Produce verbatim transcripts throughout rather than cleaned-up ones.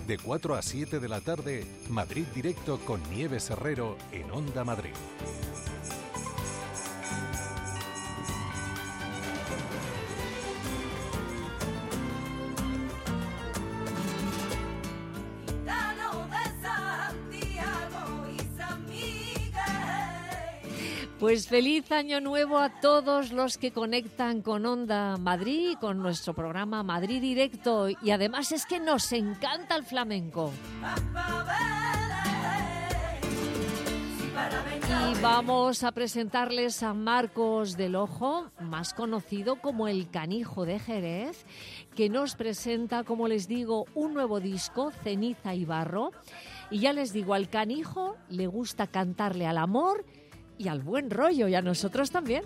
De cuatro a siete de la tarde, Madrid Directo con Nieves Herrero en Onda Madrid. Pues feliz año nuevo a todos los que conectan con Onda Madrid, con nuestro programa Madrid Directo. Y además es que nos encanta el flamenco. Y vamos a presentarles a Marcos del Ojo, más conocido como el Canijo de Jerez, que nos presenta, como les digo, un nuevo disco, Ceniza y Barro. Y ya les digo, al Canijo le gusta cantarle al amor y al buen rollo, y a nosotros también.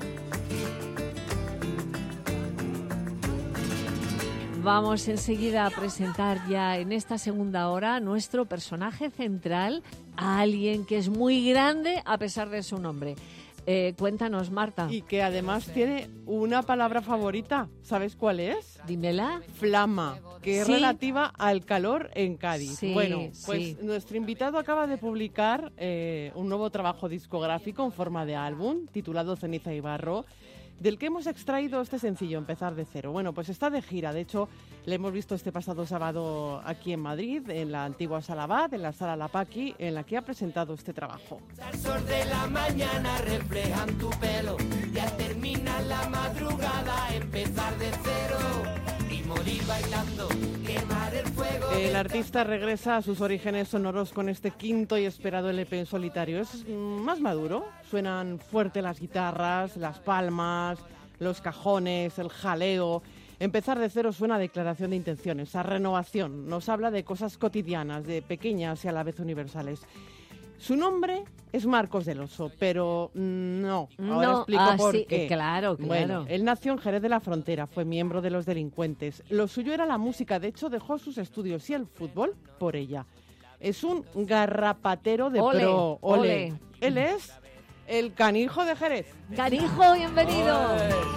Vamos enseguida a presentar ya en esta segunda hora a nuestro personaje central, a alguien que es muy grande a pesar de su nombre. Eh, cuéntanos, Marta. Y que además tiene una palabra favorita. ¿Sabes cuál es? Dímela. Flama, que es ¿Sí? relativa al calor en Cádiz. Sí, bueno, pues sí. nuestro invitado acaba de publicar eh, un nuevo trabajo discográfico en forma de álbum, titulado Ceniza y Barro, del que hemos extraído este sencillo, Empezar de Cero. Bueno, pues está de gira. De hecho, le hemos visto este pasado sábado aquí en Madrid, en la antigua Sala Abad, en la Sala La Paqui, en la que ha presentado este trabajo. El sol de la mañana reflejan tu pelo, ya termina la madrugada, empezar de cero y morir bailando, quemar el fuego. El artista regresa a sus orígenes sonoros con este quinto y esperado L P en solitario. Es mm, más maduro, suenan fuerte las guitarras, las palmas, los cajones, el jaleo. Empezar de cero suena a declaración de intenciones, a renovación. Nos habla de cosas cotidianas, de pequeñas y a la vez universales. Su nombre es Marcos del Oso, pero no. Ahora No, explico ah, por sí, qué. claro, claro. Bueno, él nació en Jerez de la Frontera, fue miembro de Los Delincuentes. Lo suyo era la música, de hecho dejó sus estudios y el fútbol por ella. Es un garrapatero de Ole, pro. Ole. ole. Él es el Canijo de Jerez. Canijo, bienvenido.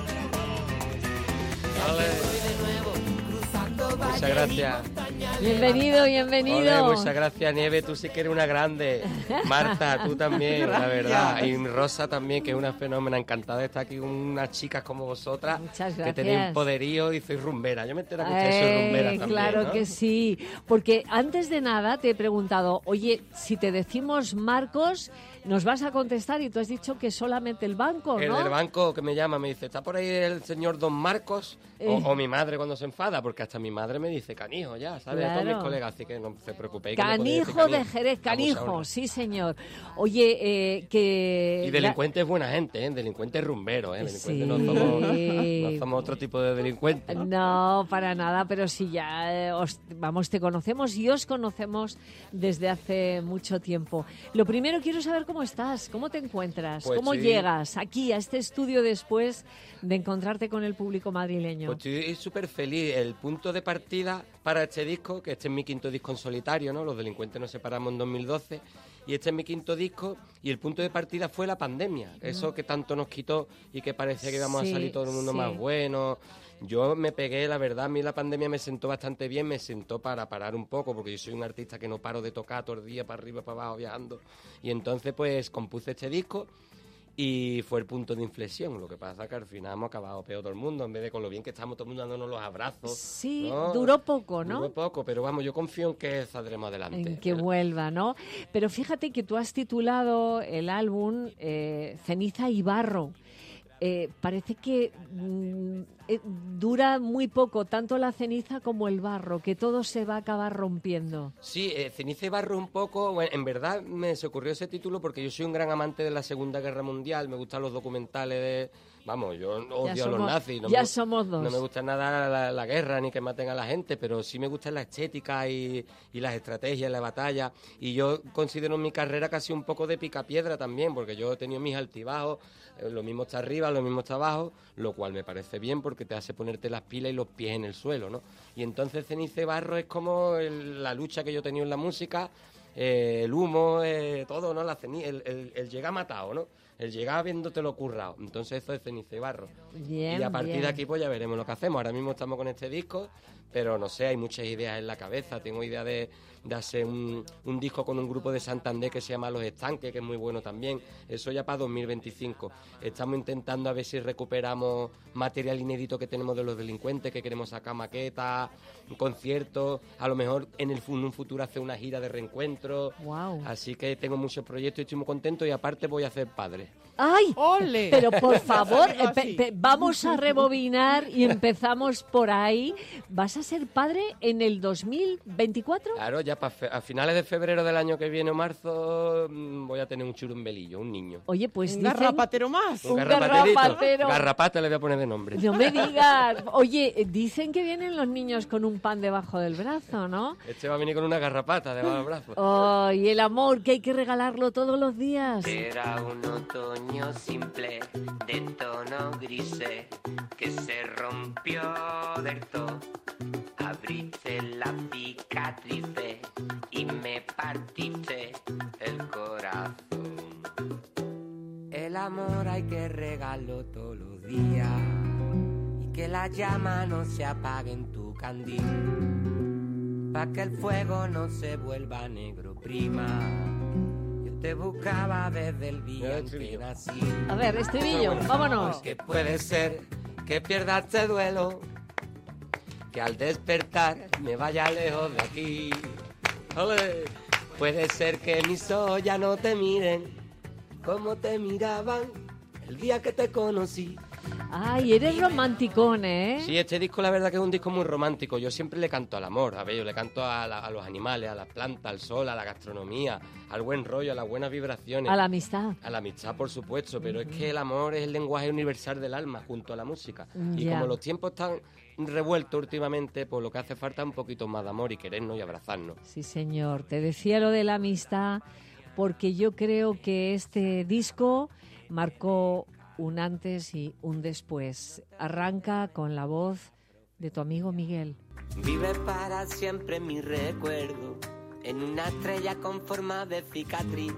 Muchas gracias. Bienvenido, bienvenido. Ole, muchas gracias, Nieve. Tú sí que eres una grande. Marta, tú también, la verdad. Y Rosa también, que es una fenómena. Encantada de estar aquí con unas chicas como vosotras. Muchas que gracias. tenéis poderío y sois rumbera. Yo me entero que ustedes sois Eh, rumbera también, claro ¿no? que sí, porque antes de nada te he preguntado, oye, si te decimos Marcos, nos vas a contestar, y tú has dicho que solamente el banco, El ¿no? del banco que me llama me dice, ¿está por ahí el señor Don Marcos? Eh. O, o mi madre cuando se enfada, porque hasta mi madre me dice Canijo ya, ¿sabes? Claro. A todos mis colegas, así que no se preocupéis. que me podéis decir Canijo de Canijo. Jerez, Canijo, Vamos sí señor. Oye, eh, que... Y delincuente es buena gente, ¿eh? Delincuente es rumbero, ¿eh? Delincuente Sí. no, somos, no somos otro tipo de delincuente. ¿no? No, para nada, pero sí ya, eh, os, vamos, te conocemos y os conocemos desde hace mucho tiempo. Lo primero, quiero saber cómo estás, cómo te encuentras, Pues cómo sí. llegas aquí a este estudio después de encontrarte con el público madrileño. Pues estoy súper feliz. El punto de partida para este disco, que este es mi quinto disco en solitario, ¿no? Los Delincuentes nos separamos en dos mil doce y este es mi quinto disco, y el punto de partida fue la pandemia. Eso que tanto nos quitó y que parecía que íbamos Sí, a salir todo el mundo sí. más bueno. Yo me pegué, la verdad, a mí la pandemia me sentó bastante bien, me sentó para parar un poco, porque yo soy un artista que no paro de tocar todo el día, para arriba, para abajo, viajando. Y entonces, pues, compuse este disco y fue el punto de inflexión. Lo que pasa que al final hemos acabado peor todo el mundo, en vez de con lo bien que estamos todo el mundo dándonos los abrazos. Sí, ¿no? duró poco, ¿no? Duró poco, pero vamos, yo confío en que saldremos adelante. En que vuelva, ¿no? Pero fíjate que tú has titulado el álbum eh, Ceniza y Barro. Eh, parece que mm, eh, dura muy poco, tanto la ceniza como el barro, que todo se va a acabar rompiendo. Sí, eh, Ceniza y Barro un poco, bueno, en verdad me se ocurrió ese título porque yo soy un gran amante de la Segunda Guerra Mundial, me gustan los documentales de... Vamos, yo odio Ya a los somos- nazis. No ya me, somos dos. No me gusta nada la, la guerra ni que maten a la gente, pero sí me gusta la estética y, y las estrategias, la batalla. Y yo considero mi carrera casi un poco de picapiedra también, porque yo he tenido mis altibajos, eh, lo mismo está arriba, lo mismo está abajo, lo cual me parece bien porque te hace ponerte las pilas y los pies en el suelo, ¿no? Y entonces Ceniza y Barro es como el- la lucha que yo he tenido en la música, eh, el humo, eh, todo, ¿no? La ceni- el, el, el llega matado, ¿no? el llegar viéndotelo currado. Entonces eso es Ceniza y Barro. Bien, y a partir bien. de aquí pues ya veremos lo que hacemos. Ahora mismo estamos con este disco, pero no sé, hay muchas ideas en la cabeza. Tengo idea de, de hacer un, un disco con un grupo de Santander que se llama Los Estanques, que es muy bueno también. Eso ya para dos mil veinticinco. Estamos intentando a ver si recuperamos material inédito que tenemos de Los Delincuentes, que queremos sacar maquetas, conciertos, a lo mejor en, el, en un futuro hacer una gira de reencuentro. Wow. Así que tengo muchos proyectos y estoy muy contento, y aparte voy a ser padre. ¡Ay! ¡Ole! Pero por favor, Algo eh, pe- así. pe- vamos a rebobinar y empezamos por ahí. ¿Vas a ser padre en el dos mil veinticuatro? Claro, ya pa fe- a finales de febrero del año que viene o marzo mm, voy a tener un churumbelillo, un niño. Oye, pues Un dicen... garrapatero más. Un garrapaterito. garrapatero. Garrapata le voy a poner de nombre. No me digas. Oye, dicen que vienen los niños con un pan debajo del brazo, ¿no? Este va a venir con una garrapata debajo del brazo. Oh, y el amor, que hay que regalarlo todos los días. Era un otoño simple de tono grise que se rompió del todo. Abriste la cicatriz y me partiste el corazón. El amor hay que regalarlo todos los días y que la llama no se apague en tu candil, pa' que el fuego no se vuelva negro, prima. Te buscaba desde el día en que nací. A ver, estribillo, vámonos. Que puede ser que pierda este duelo, que al despertar me vaya lejos de aquí. ¡Ole! Puede ser que mis ojos ya no te miren como te miraban el día que te conocí. Ay, eres romanticón, ¿eh? Sí, este disco la verdad que es un disco muy romántico. Yo siempre le canto al amor, a ver, yo le canto a, la- a los animales, a las plantas, al sol, a la gastronomía, al buen rollo, a las buenas vibraciones. A la amistad. A la amistad, por supuesto, pero es que el amor es el lenguaje universal del alma, junto a la música. Y Ya. como los tiempos están revueltos últimamente, pues lo que hace falta es un poquito más de amor y querernos y abrazarnos. Sí, señor. Te decía lo de la amistad porque yo creo que este disco marcó un antes y un después. Arranca con la voz de tu amigo Miguel. Vive para siempre mi recuerdo en una estrella con forma de cicatriz,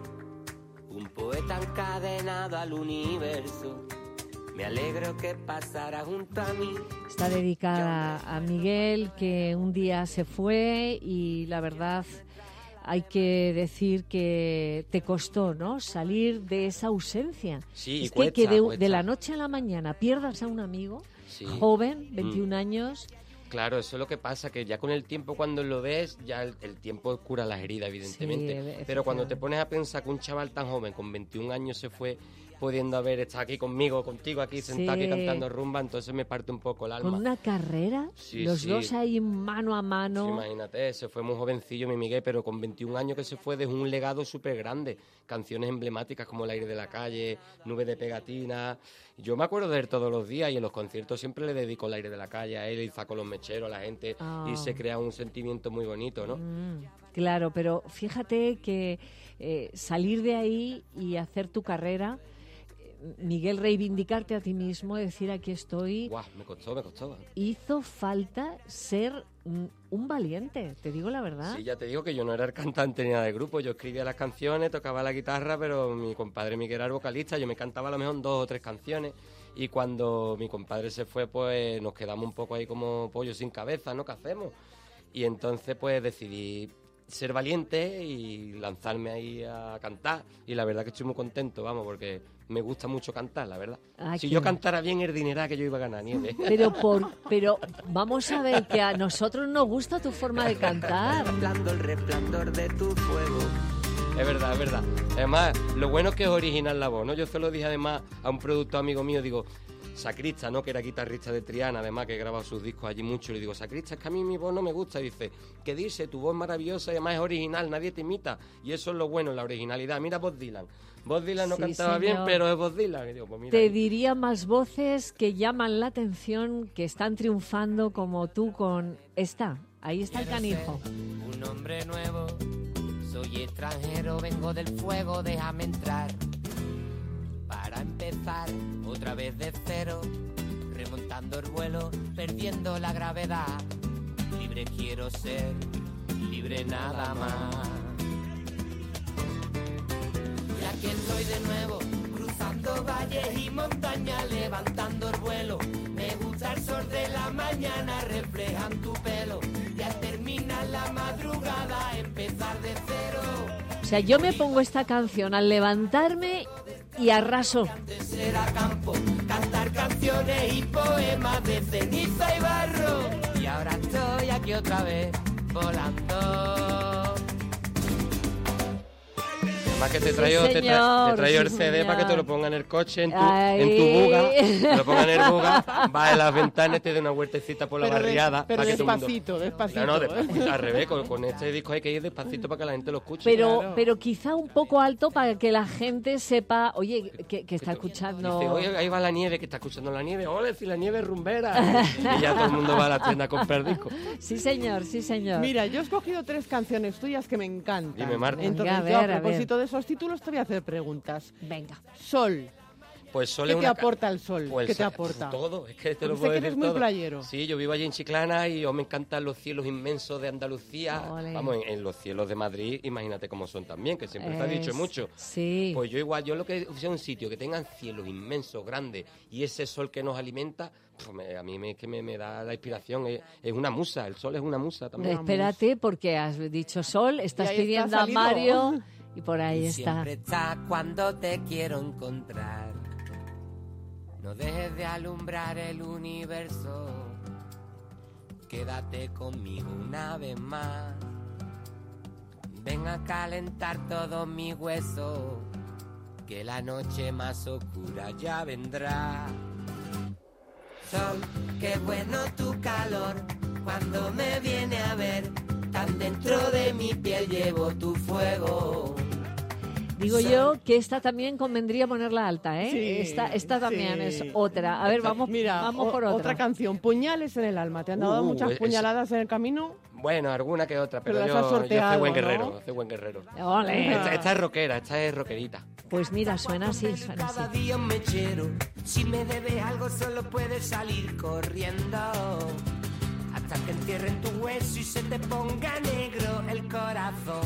un poeta encadenado al universo. Me alegro que pasara junto a mí. Está dedicada a Miguel, que un día se fue y la verdad hay que decir que te costó, ¿no?, salir de esa ausencia. Sí, es que, cuesta, que de, cuesta. de la noche a la mañana pierdas a un amigo Sí. joven, veintiún años. Claro, eso es lo que pasa, que ya con el tiempo cuando lo ves, ya el, el tiempo cura las heridas, evidentemente. Sí, Pero cuando te efectivamente. pones a pensar que un chaval tan joven, con veintiún años, se fue pudiendo haber estado aquí conmigo, contigo, aquí sentado Sí. aquí cantando rumba, entonces me parte un poco el alma. Con una carrera, Sí, los sí. dos ahí mano a Sí, mano. imagínate, se fue muy jovencillo mi Miguel, pero con veintiún años que se fue dejó un legado súper grande. Canciones emblemáticas como El aire de la calle, Nube de pegatina. Yo me acuerdo de él todos los días y en los conciertos siempre le dedico El aire de la calle a él y saco los mecheros a la gente Ah. y se crea un sentimiento muy bonito, ¿no? Mm, claro, pero fíjate que eh, salir de ahí y hacer tu carrera, eh, Miguel, reivindicarte a ti mismo, decir aquí estoy, Guau, me costó, me costó. hizo falta ser mm, un valiente, te digo la verdad. Sí, ya te digo que yo no era el cantante ni nada de grupo, yo escribía las canciones, tocaba la guitarra, pero mi compadre Miguel era el vocalista, yo me cantaba a lo mejor dos o tres canciones y cuando mi compadre se fue, pues nos quedamos un poco ahí como pollo sin cabeza, ¿no? ¿Qué hacemos? Y entonces pues decidí ser valiente y lanzarme ahí a cantar y la verdad que estoy muy contento, vamos, porque me gusta mucho cantar, la verdad. Ah, si qué yo bien. cantara bien el dineral que yo iba a ganar, Nieve. Pero por, pero vamos a ver que a nosotros nos gusta tu forma de cantar. Resplandor, resplandor de tu fuego. Es verdad, es verdad. Además, lo bueno es que es original la voz, ¿no? Yo se lo dije además a un productor amigo mío, digo, Sacrista, ¿no?, que era guitarrista de Triana, además, que he grabado sus discos allí mucho, y le digo, Sacrista, es que a mí mi voz no me gusta, y dice, ¿qué dice? Tu voz es maravillosa y además es original, nadie te imita, y eso es lo bueno, la originalidad. Mira Bob Dylan, Bob Dylan no Sí, cantaba señor. bien, pero es Bob Dylan. Y digo, pues mira, Te diría más voces que llaman la atención, que están triunfando como tú con esta. Ahí está el canijo. Un hombre nuevo, soy extranjero, vengo del fuego, déjame entrar. Para empezar, otra vez de cero, remontando el vuelo, perdiendo la gravedad. Libre quiero ser, libre nada más. Y aquí estoy de nuevo, cruzando Cruzando valles y montañas, levantando el vuelo. Me gusta el sol de la mañana, reflejan tu pelo. Y al terminar la madrugada, empezar de cero. O sea, yo me pongo esta canción al levantarme y arraso. Antes era campo, cantar canciones y poemas de ceniza y barro. Y ahora estoy aquí otra vez, volando. Más que te traigo, Sí, te, tra- señor, te traigo el sí, C D señor. para que te lo pongan en el coche, en tu, Ay. en tu buga, te lo pongan en el buga, vas en las ventanas, te de una vueltecita por la Pero, de- barriada. pero para que todo el mundo- despacito, despacito. No, no, despacito, al revés, con, con este disco hay que ir despacito para que la gente lo escuche. Pero, Claro. pero quizá un poco alto para que la gente sepa, oye, que, que está escuchando. Dice, oye, ahí va la nieve, que está escuchando la nieve. Ole, si la nieve es rumbera. Y ya todo el mundo va a la tienda a comprar discos. Sí, señor, sí, señor. Mira, yo he escogido tres canciones tuyas que me encantan. Dime, Marta. Entonces, Venga, a yo, ver, a a propósito de esos títulos, te voy a hacer preguntas. Venga. Sol. Pues Sol ¿Qué es te una ca- aporta el sol? Pues, ¿Qué te eh, aporta? Todo, es que te lo Sé puedo que decir eres muy todo. playero. Sí, yo vivo allí en Chiclana y yo me encantan los cielos inmensos de Andalucía. Ole. Vamos, en, en los cielos de Madrid, imagínate cómo son también, que siempre se ha dicho Es- mucho. Sí. Pues yo igual, yo lo que sea un sitio que tengan cielos inmensos, grandes, y ese sol que nos alimenta, pues me- a mí me, es que me, me da la inspiración, es, es una musa, el sol es una musa también. Vamos. Espérate, porque has dicho Sol, estás Y ahí está pidiendo a salido. Mario y por ahí Y está. siempre está cuando te quiero encontrar. No dejes de alumbrar el universo. Quédate conmigo una vez más. Ven a calentar todos mis huesos. Que la noche más oscura ya vendrá. Sol, qué bueno tu calor. Cuando me viene a ver, tan dentro de mi piel llevo tu fuego. Digo yo que esta también convendría ponerla alta, ¿eh? Sí, esta esta también sí. es otra. A ver, vamos, Mira, vamos o- por otra. canción, Puñales en el alma. ¿Te han dado Uh, muchas esa- puñaladas en el camino? Bueno, alguna que otra, pero, Pero las yo, has yo soy sorteado, buen ¿no? guerrero, soy buen guerrero. Ole. Esta, esta es rockera, esta es rockerita. Pues mira, suena así, suena Cada así. día un mechero. Si me debes algo solo puedes salir corriendo. Hasta que entierren tu hueso y se te ponga negro el corazón.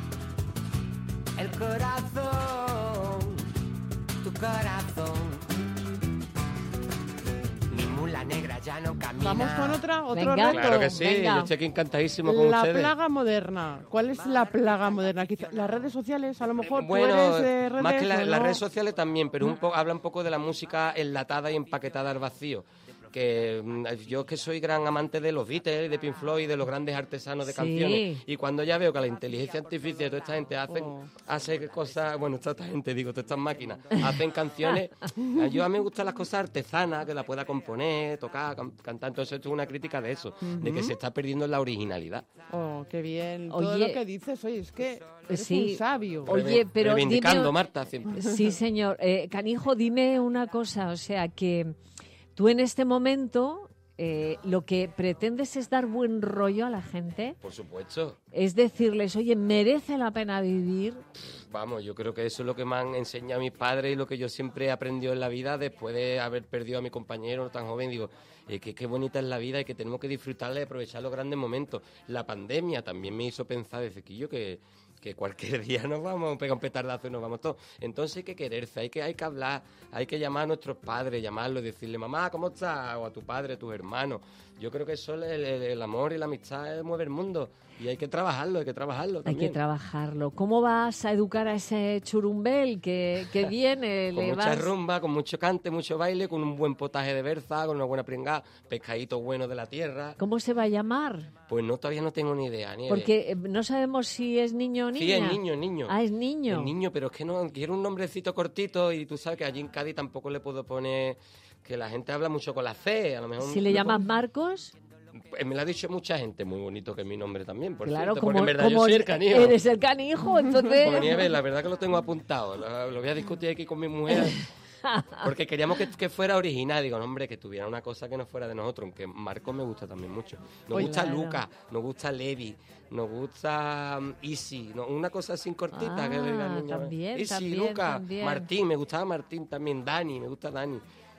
El corazón. Tu corazón. Mi mula negra ya no camina. Vamos con otra, otro Venga. reto. Claro que sí, Venga. yo estoy aquí encantadísimo con La ustedes. plaga moderna. ¿Cuál es la plaga moderna? Quizá- las redes sociales, a lo mejor Bueno, tú eres de redes, más que la- ¿o las no? redes sociales también, pero un po- habla un poco de la música enlatada y empaquetada al vacío. Que mm, yo que soy gran amante de los Beatles, de Pink Floyd, de los grandes artesanos de Sí. canciones, y cuando ya veo que la inteligencia artificial y toda esta gente hacen, Oh. hace cosas, bueno, toda esta gente, digo, todas estas máquinas, hacen canciones, yo a mí me gustan las cosas artesanas, que la pueda componer, tocar, can- cantar, entonces esto es una crítica de eso, de que se está perdiendo la originalidad. Oh, qué bien. Todo Oye. lo que dices, oye, es que eres Sí. un sabio. Oye, pero Reivindicando, dime- Marta, siempre. Sí, señor. Eh, Canijo, dime una cosa, o sea, que tú en este momento eh, lo que pretendes es dar buen rollo a la gente, Por supuesto. es decirles, oye, merece la pena vivir. Vamos, yo creo que eso es lo que me han enseñado mis padres y lo que yo siempre he aprendido en la vida después de haber perdido a mi compañero tan joven. Digo, eh, que qué bonita es la vida y que tenemos que disfrutarla y aprovechar los grandes momentos. La pandemia también me hizo pensar desde que yo que, que cualquier día nos vamos a pegar un petardazo y nos vamos todos. Entonces hay que quererse, hay que, hay que hablar, hay que llamar a nuestros padres, llamarlos y decirle, mamá, ¿cómo estás? O a tu padre, a tus hermanos. Yo creo que eso, el, el, el amor y la amistad mueve el mundo. Y hay que trabajarlo, hay que trabajarlo Hay también. que trabajarlo. ¿Cómo vas a educar a ese churumbel que, que viene? Con Le mucha vas- rumba, con mucho cante, mucho baile, con un buen potaje de berza, con una buena pringada, pescadito bueno de la tierra. ¿Cómo se va a llamar? Pues no, todavía no tengo ni idea. Ni Porque eh, no sabemos si es niño o niña. Sí, es niño, es niño. Ah, es niño. Es niño, pero es que no, quiero un nombrecito cortito y tú sabes que allí en Cádiz tampoco le puedo poner... Que la gente habla mucho con la C, a lo mejor... Si le llamas Marcos, Pues me lo ha dicho mucha gente, muy bonito que es mi nombre también, por claro, cierto, como, porque en verdad como yo soy el canijo. eres el canijo, entonces... Como Nieves, la verdad que lo tengo apuntado. Lo, lo voy a discutir aquí con mi mujer. Porque queríamos que, que fuera original. Digo, no, hombre, que tuviera una cosa que no fuera de nosotros. Aunque Marcos me gusta también mucho. Nos Oye, gusta claro. Lucas, nos gusta Levi, nos gusta um, Easy. ¿No? Una cosa así cortita que le diga al Ah, niño. también, Easy, también, Lucas, también. Martín, me gustaba Martín también. Dani, me gusta Dani.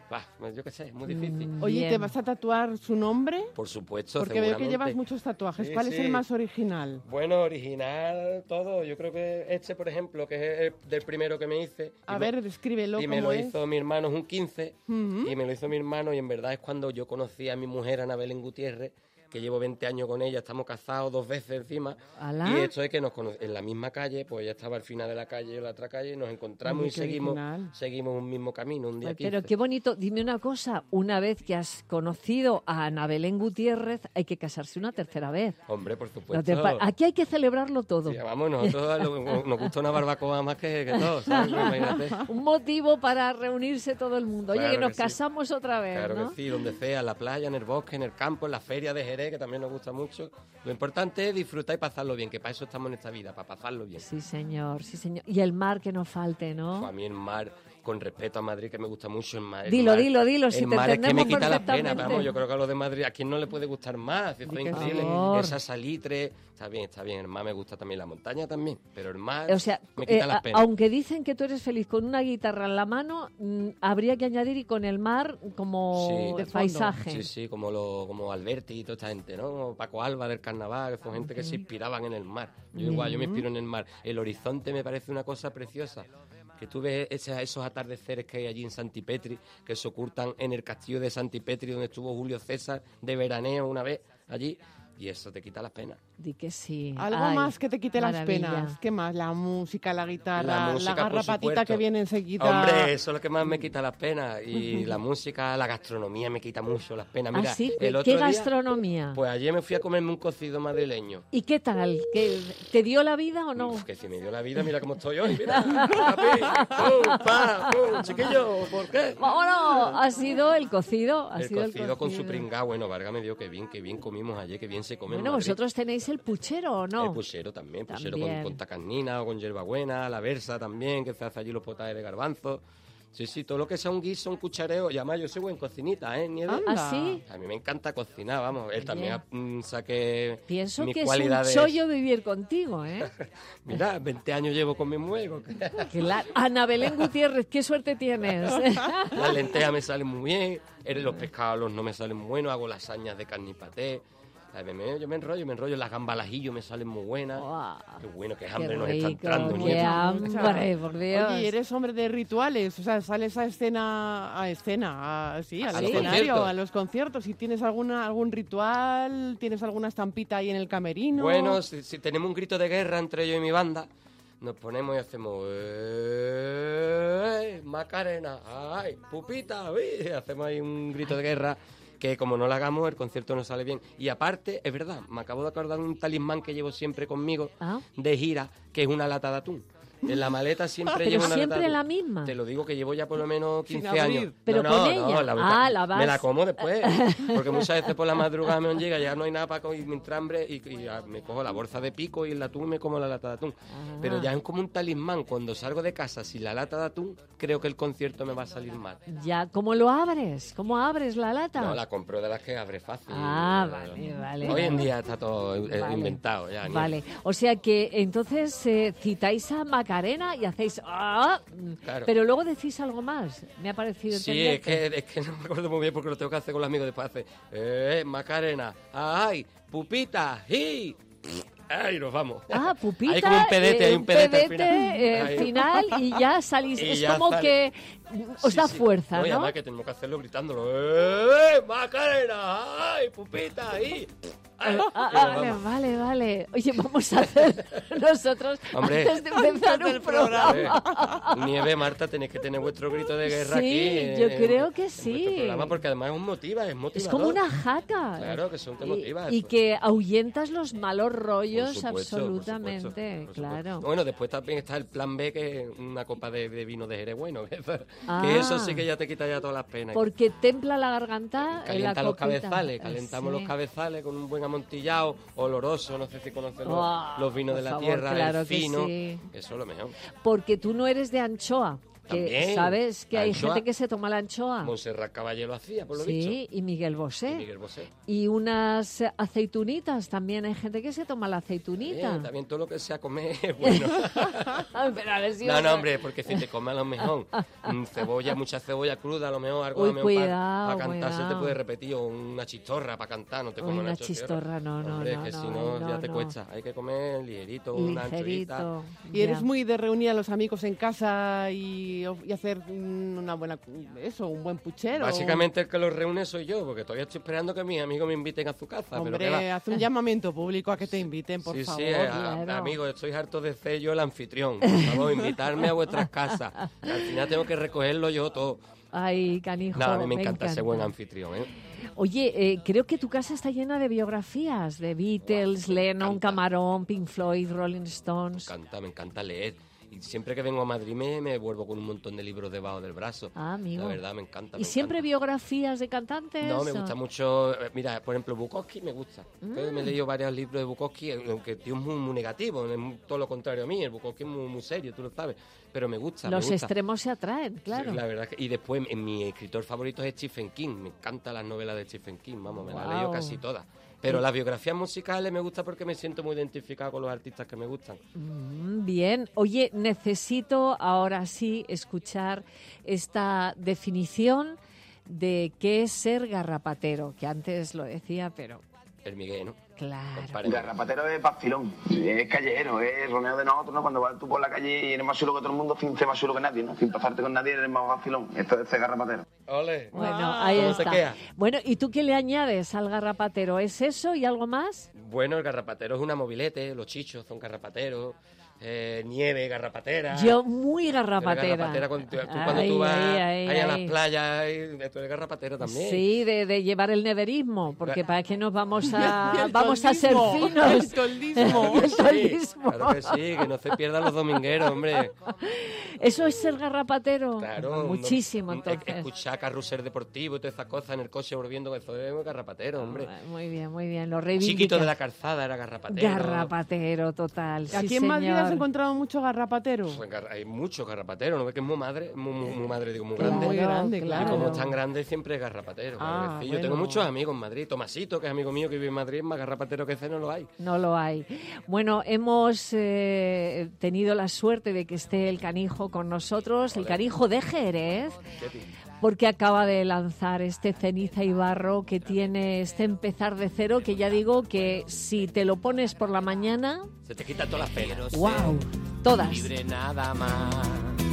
bah, yo qué sé, es muy difícil. Mm, Oye, bien. ¿te vas a tatuar su nombre? Por supuesto, Porque veo que seguramente. llevas muchos tatuajes. Sí, ¿Cuál es sí. el más original? Bueno, original todo. Yo creo que este, por ejemplo, que es el del primero que me hice. A y ver, me, descríbelo y me cómo lo es. hizo mi hermano, es un quince, Ujú. y me lo hizo mi hermano, y en verdad es cuando yo conocí a mi mujer, Ana Belén Gutiérrez, que llevo veinte años con ella, estamos casados dos veces encima. ¿Alá? Y esto es que nos conocemos en la misma calle, pues ella estaba al final de la calle y yo en la otra calle, y nos encontramos Oye, y qué seguimos, original. seguimos un mismo camino, un día Pero quince. qué bonito. Dime una cosa, una vez que has conocido a Ana Belén Gutiérrez, hay que casarse una tercera vez. Hombre, por ¿No supuesto. te pa- Aquí hay que celebrarlo todo. Sí, vamos, nosotros lo- nos gusta una barbacoa más que, que todo, ¿sabes? Imagínate. Un motivo para reunirse todo el mundo. Oye, Claro que que nos sí. casamos otra vez, Claro ¿no? que sí, donde sea, en la playa, en el bosque, en el campo, en la feria de Jerez, que también nos gusta mucho. Lo importante es disfrutar y pasarlo bien, que para eso estamos en esta vida, para pasarlo bien. Sí, señor, sí, señor. Y el mar que no falte, ¿no? Pues a mí el mar, con respeto a Madrid, que me gusta mucho el mar. el Dilo, mar- dilo, dilo, el si te mar es que me entendemos quita las penas, perfectamente. vamos, yo creo que a los de Madrid, ¿a quién no le puede gustar más? Eso es Di que increíble. sí. Esa salitre, está bien, está bien, el mar me gusta también, la montaña también, pero el mar O sea, me quita eh, las a- penas. aunque dicen que tú eres feliz con una guitarra en la mano, mm, habría que añadir y con el mar como Sí. de De fondo. paisaje. Sí, sí, como, lo, como Alberti y toda esta gente, ¿no? Como Paco Alba del Carnaval, que son gente que se inspiraban en el mar. Yo igual, yo me inspiro en el mar. El horizonte me parece una cosa preciosa. Que tú ves esos, esos atardeceres que hay allí en Santipetri, que se ocultan en el castillo de Santipetri, donde estuvo Julio César de veraneo una vez allí, y eso te quita las penas. Di que sí. Algo Ay, más que te quite maravilla. las penas. ¿Qué más? La música, la guitarra, La la, música, por garrapatita supuesto. que viene enseguida. Hombre, eso es lo que más me quita las penas. Y la música, la gastronomía me quita mucho las penas. Mira, ¿Ah, sí? el ¿Qué otro día, gastronomía? pues ayer me fui a comerme un cocido madrileño. ¿Y qué tal? ¿Qué, ¿Te dio la vida o no? Uf, que si me dio la vida, mira cómo estoy hoy, mira. Papi, pum, pa, pum, chiquillo, ¿por qué? ¡Vámonos! Ha sido el cocido. Ha El sido cocido con su cocido. pringao, bueno, Varga me dio que bien, que bien comimos ayer, que bien se come en Bueno, Madrid. vosotros tenéis el puchero, ¿o no? El puchero también, puchero También. con, con tacarnina o con hierbabuena, la versa también, que se hace allí los potajes de garbanzo. Sí, sí, todo lo que sea un guiso, un cuchareo. Y además yo soy buen cocinita, ¿eh, Nieve? Anda. ¿Ah, sí? A mí me encanta cocinar, vamos. Él Oye. también mm, saqué Pienso mis que cualidades. es un chollo vivir contigo, ¿eh? Mira, veinte años llevo con mi mujer. Claro. Ana Belén Gutiérrez, qué suerte tienes. Las lentejas me salen muy bien, el- los pescados no me salen muy buenos, hago lasañas de carne y paté. A ver, me- Yo me enrollo, me enrollo, las gambas al ajillo me salen muy buenas. Guau, Qué bueno, qué qué hambre nos está rico, entrando, qué Nieto. hambre, por Dios. Oye, eres hombre de rituales, o sea, sales a escena, a escena, a, sí, al A los escenario, conciertos. a los conciertos. ¿Y tienes alguna algún ritual? ¿Tienes alguna estampita ahí en el camerino? Bueno, si, si tenemos un grito de guerra entre yo y mi banda, nos ponemos y hacemos ¡eh! Macarena, ¡ay! Pupita, ¡uy! Hacemos ahí un grito de guerra que como no lo hagamos el concierto no sale bien. Y aparte, es verdad, me acabo de acordar de un talismán que llevo siempre conmigo Ah. de gira, que es una lata de atún. En la maleta siempre Pero llevo una siempre lata de la atún. misma. Te lo digo que llevo ya por lo menos Sin quince abrir. años. Pero no, con no, ella. no, la Ah, la vas- me la como después. Porque muchas veces por la madrugada me llega, ya no hay nada para comer, me entra hambre y, y ya me cojo la bolsa de pico y el atún y me como la lata de atún. Ah. Pero ya es como un talismán. Cuando salgo de casa sin la lata de atún, creo que el concierto me va a salir mal. Ya, ¿cómo lo abres? ¿Cómo abres la lata? No, la compro de las que abre fácil. Ah, vale, vale. Hoy en día está todo eh, Vale. inventado ya. ni- Vale, o sea que entonces eh, citáis a Macarena y hacéis... ¡ah! Claro. Pero luego decís algo más. Me ha parecido Sí, es entenderte. que, es que no me acuerdo muy bien porque lo tengo que hacer con los amigos después. Hace, eh, Macarena, ay, Pupita, y... Ay, nos vamos. Ah, pupita, Hay como un pedete, eh, hay un pedete, al pedete, final. eh, Ahí. final y ya salís. Y es ya como sale. que os Sí, da sí. fuerza, No, y ¿no? además que tenemos que hacerlo gritándolo. ¡Eh, Macarena! ¡Ay, Pupita, ahí! Ay, Ah, y nos vale, vamos. vale, vale. Oye, vamos a hacer nosotros Hombre. antes de empezar Antes un del programa. Eh, Nieve, Marta, tenéis que tener vuestro grito de guerra Sí, aquí. en- yo en- creo que en sí. vuestro programa, porque además es un motiva, es motivador. Es como una jaca. Claro, que son te Y- motivas. Y, que ahuyentas los malos Por rollos supuesto, por absolutamente, supuesto, por supuesto. claro. Bueno, después también está el plan B, que es una copa de, de vino de Jerez bueno. Que eso, Ah. que eso sí que ya te quita ya todas las penas. Porque templa la garganta. eh, Calienta la los copita. cabezales, calentamos Sí. los cabezales con un buen amontillado, oloroso, no sé si conocen los, Oh, los vinos por de la favor, tierra, claro el que fino. sí. Eso es lo mejor. Porque tú no eres de anchoa. Que, También. ¿sabes que hay Anchoa. gente que se toma la anchoa? Montserrat Caballé lo hacía, por lo Sí, visto. y Miguel Bosé. Y Miguel Bosé. Y unas aceitunitas, también hay gente que se toma la aceitunita. También, también todo lo que sea comer es bueno. Pero a ver si No, os- no, hombre, porque si te comes a lo mejor mm, cebolla, mucha cebolla cruda, a lo mejor algo Uy, a lo mejor cuidado, para cantar se te cuidado. puede repetir, o una chistorra para cantar, no te Uy, comes una chistorra. chistorra, no, no, Hombre, no, que no, si no, no, ya te no. cuesta. Hay que comer ligerito, una anchoita. Ligerito. ¿Y eres ya. muy de reunir a los amigos en casa y, y hacer mm, una buena, eso, un buen puchero? Básicamente el que los reúne soy yo, porque todavía estoy esperando que mis amigos me inviten a su casa. pero Hombre, ¿qué va? haz un llamamiento público a que te inviten, por sí, favor. sí, a- claro. amigos, estoy harto de ser yo el anfitrión. Por favor, invitarme a vuestras casas. Que al final tengo que recogerlo yo todo. Ay, canijo. No, a mí me encanta ese buen anfitrión, ¿eh? Oye, eh, creo que tu casa está llena de biografías de Beatles, Guau, me Lennon, encanta. Camarón, Pink Floyd, Rolling Me Stones. encanta, me encanta leer. Y siempre que vengo a Madrid me, me vuelvo con un montón de libros debajo del brazo. Ah, amigo. La verdad, me encanta. ¿Y me siempre encanta. biografías de cantantes? No, me o- gusta mucho. eh, Mira, por ejemplo, Bukowski me gusta. Mm. Yo Me he leído varios libros de Bukowski, eh, aunque el tío es muy, muy negativo, es muy- todo lo contrario a mí. El Bukowski es muy, muy serio, tú lo sabes. Pero me gusta. Los me gusta. extremos se atraen, claro. Sí, la verdad que- y después en mi escritor favorito es Stephen King. Me encantan las novelas de Stephen King, vamos, me las he leído Guau. casi todas. Pero las biografías musicales me gusta porque me siento muy identificado con los artistas que me gustan. Mm, Bien. Oye, necesito ahora sí escuchar esta definición de qué es ser garrapatero, que antes lo decía, pero El Miguel, ¿no? claro. Compare- Garrapatero es vacilón, es callejero, es roneo de nosotros, ¿no? Cuando vas tú por la calle y eres más chulo que todo el mundo, sin ser más chulo que nadie, ¿no? Sin pasarte con nadie, eres más vacilón. Esto es ser garrapatero. ¡Ole! Bueno, Ah, ahí ¿cómo te está. queda? Bueno, ¿y tú qué le añades al garrapatero? ¿Es eso y algo más? Bueno, el garrapatero es una mobilete, los chichos son garrapateros, eh, nieve, garrapatera. Yo muy Tú eres garrapatera. garrapatera cuando tú, tú cuando Ay, tú vas ay, ay, ahí a las ay. playas, y, tú eres garrapatero también. Sí, de, de llevar el nederismo, porque Ga- para qué nos vamos a El vamos a ser toldismo, finos. el toldismo. El toldismo. Claro que sí, que no se pierdan los domingueros, hombre. Eso es ser garrapatero. Claro. Muchísimo, no- entonces. e- Escuchar carrusel deportivo y todas esas cosas en el coche volviendo, eso es garrapatero, hombre. Muy bien, muy bien. Lo reivindica. Chiquito de la calzada era garrapatero. Garrapatero, total. Sí, Aquí en Madrid señor. has encontrado mucho garrapatero. Pues gar- hay muchos garrapateros, ¿no ves que es muy madre? Muy, muy, muy madre, digo, muy Claro, grande. Muy grande, claro. Y como es tan grande, siempre es garrapatero. claro Ah, que sí. Yo bueno. tengo muchos amigos en Madrid. Tomasito, que es amigo mío que vive en Madrid, es más garrapatero que ese, no lo hay. No lo hay. Bueno, hemos eh, tenido la suerte de que esté el canijo con nosotros, el Joder. canijo de Jerez, ¿Qué ti- porque acaba de lanzar este Ceniza y Barro que tiene este empezar de cero, que ya digo que si te lo pones por la mañana, Se te quitan todas las penas. Quiero ser wow, todas. libre nada más.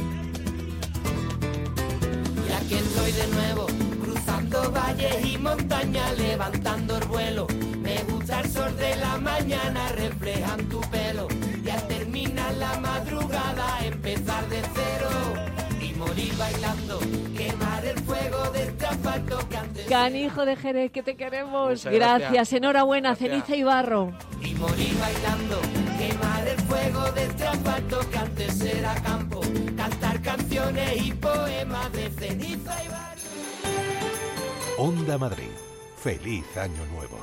Y aquí estoy de nuevo, cruzando valles y montañas, levantando el vuelo. Me gusta el sol de la mañana, reflejan tu pelo. Y al terminar la madrugada, empezar de cero. Y morir bailando, quemar el fuego de este asfalto que antes... Canijo de Jerez, que te queremos. Muchas Gracias. gracias. Enhorabuena, Gracias. Ceniza y Barro. Y morir bailando, quemar el fuego de este asfalto que antes era campo, cantar canciones y poemas de ceniza y barro. Onda Madrid. Feliz Año Nuevo.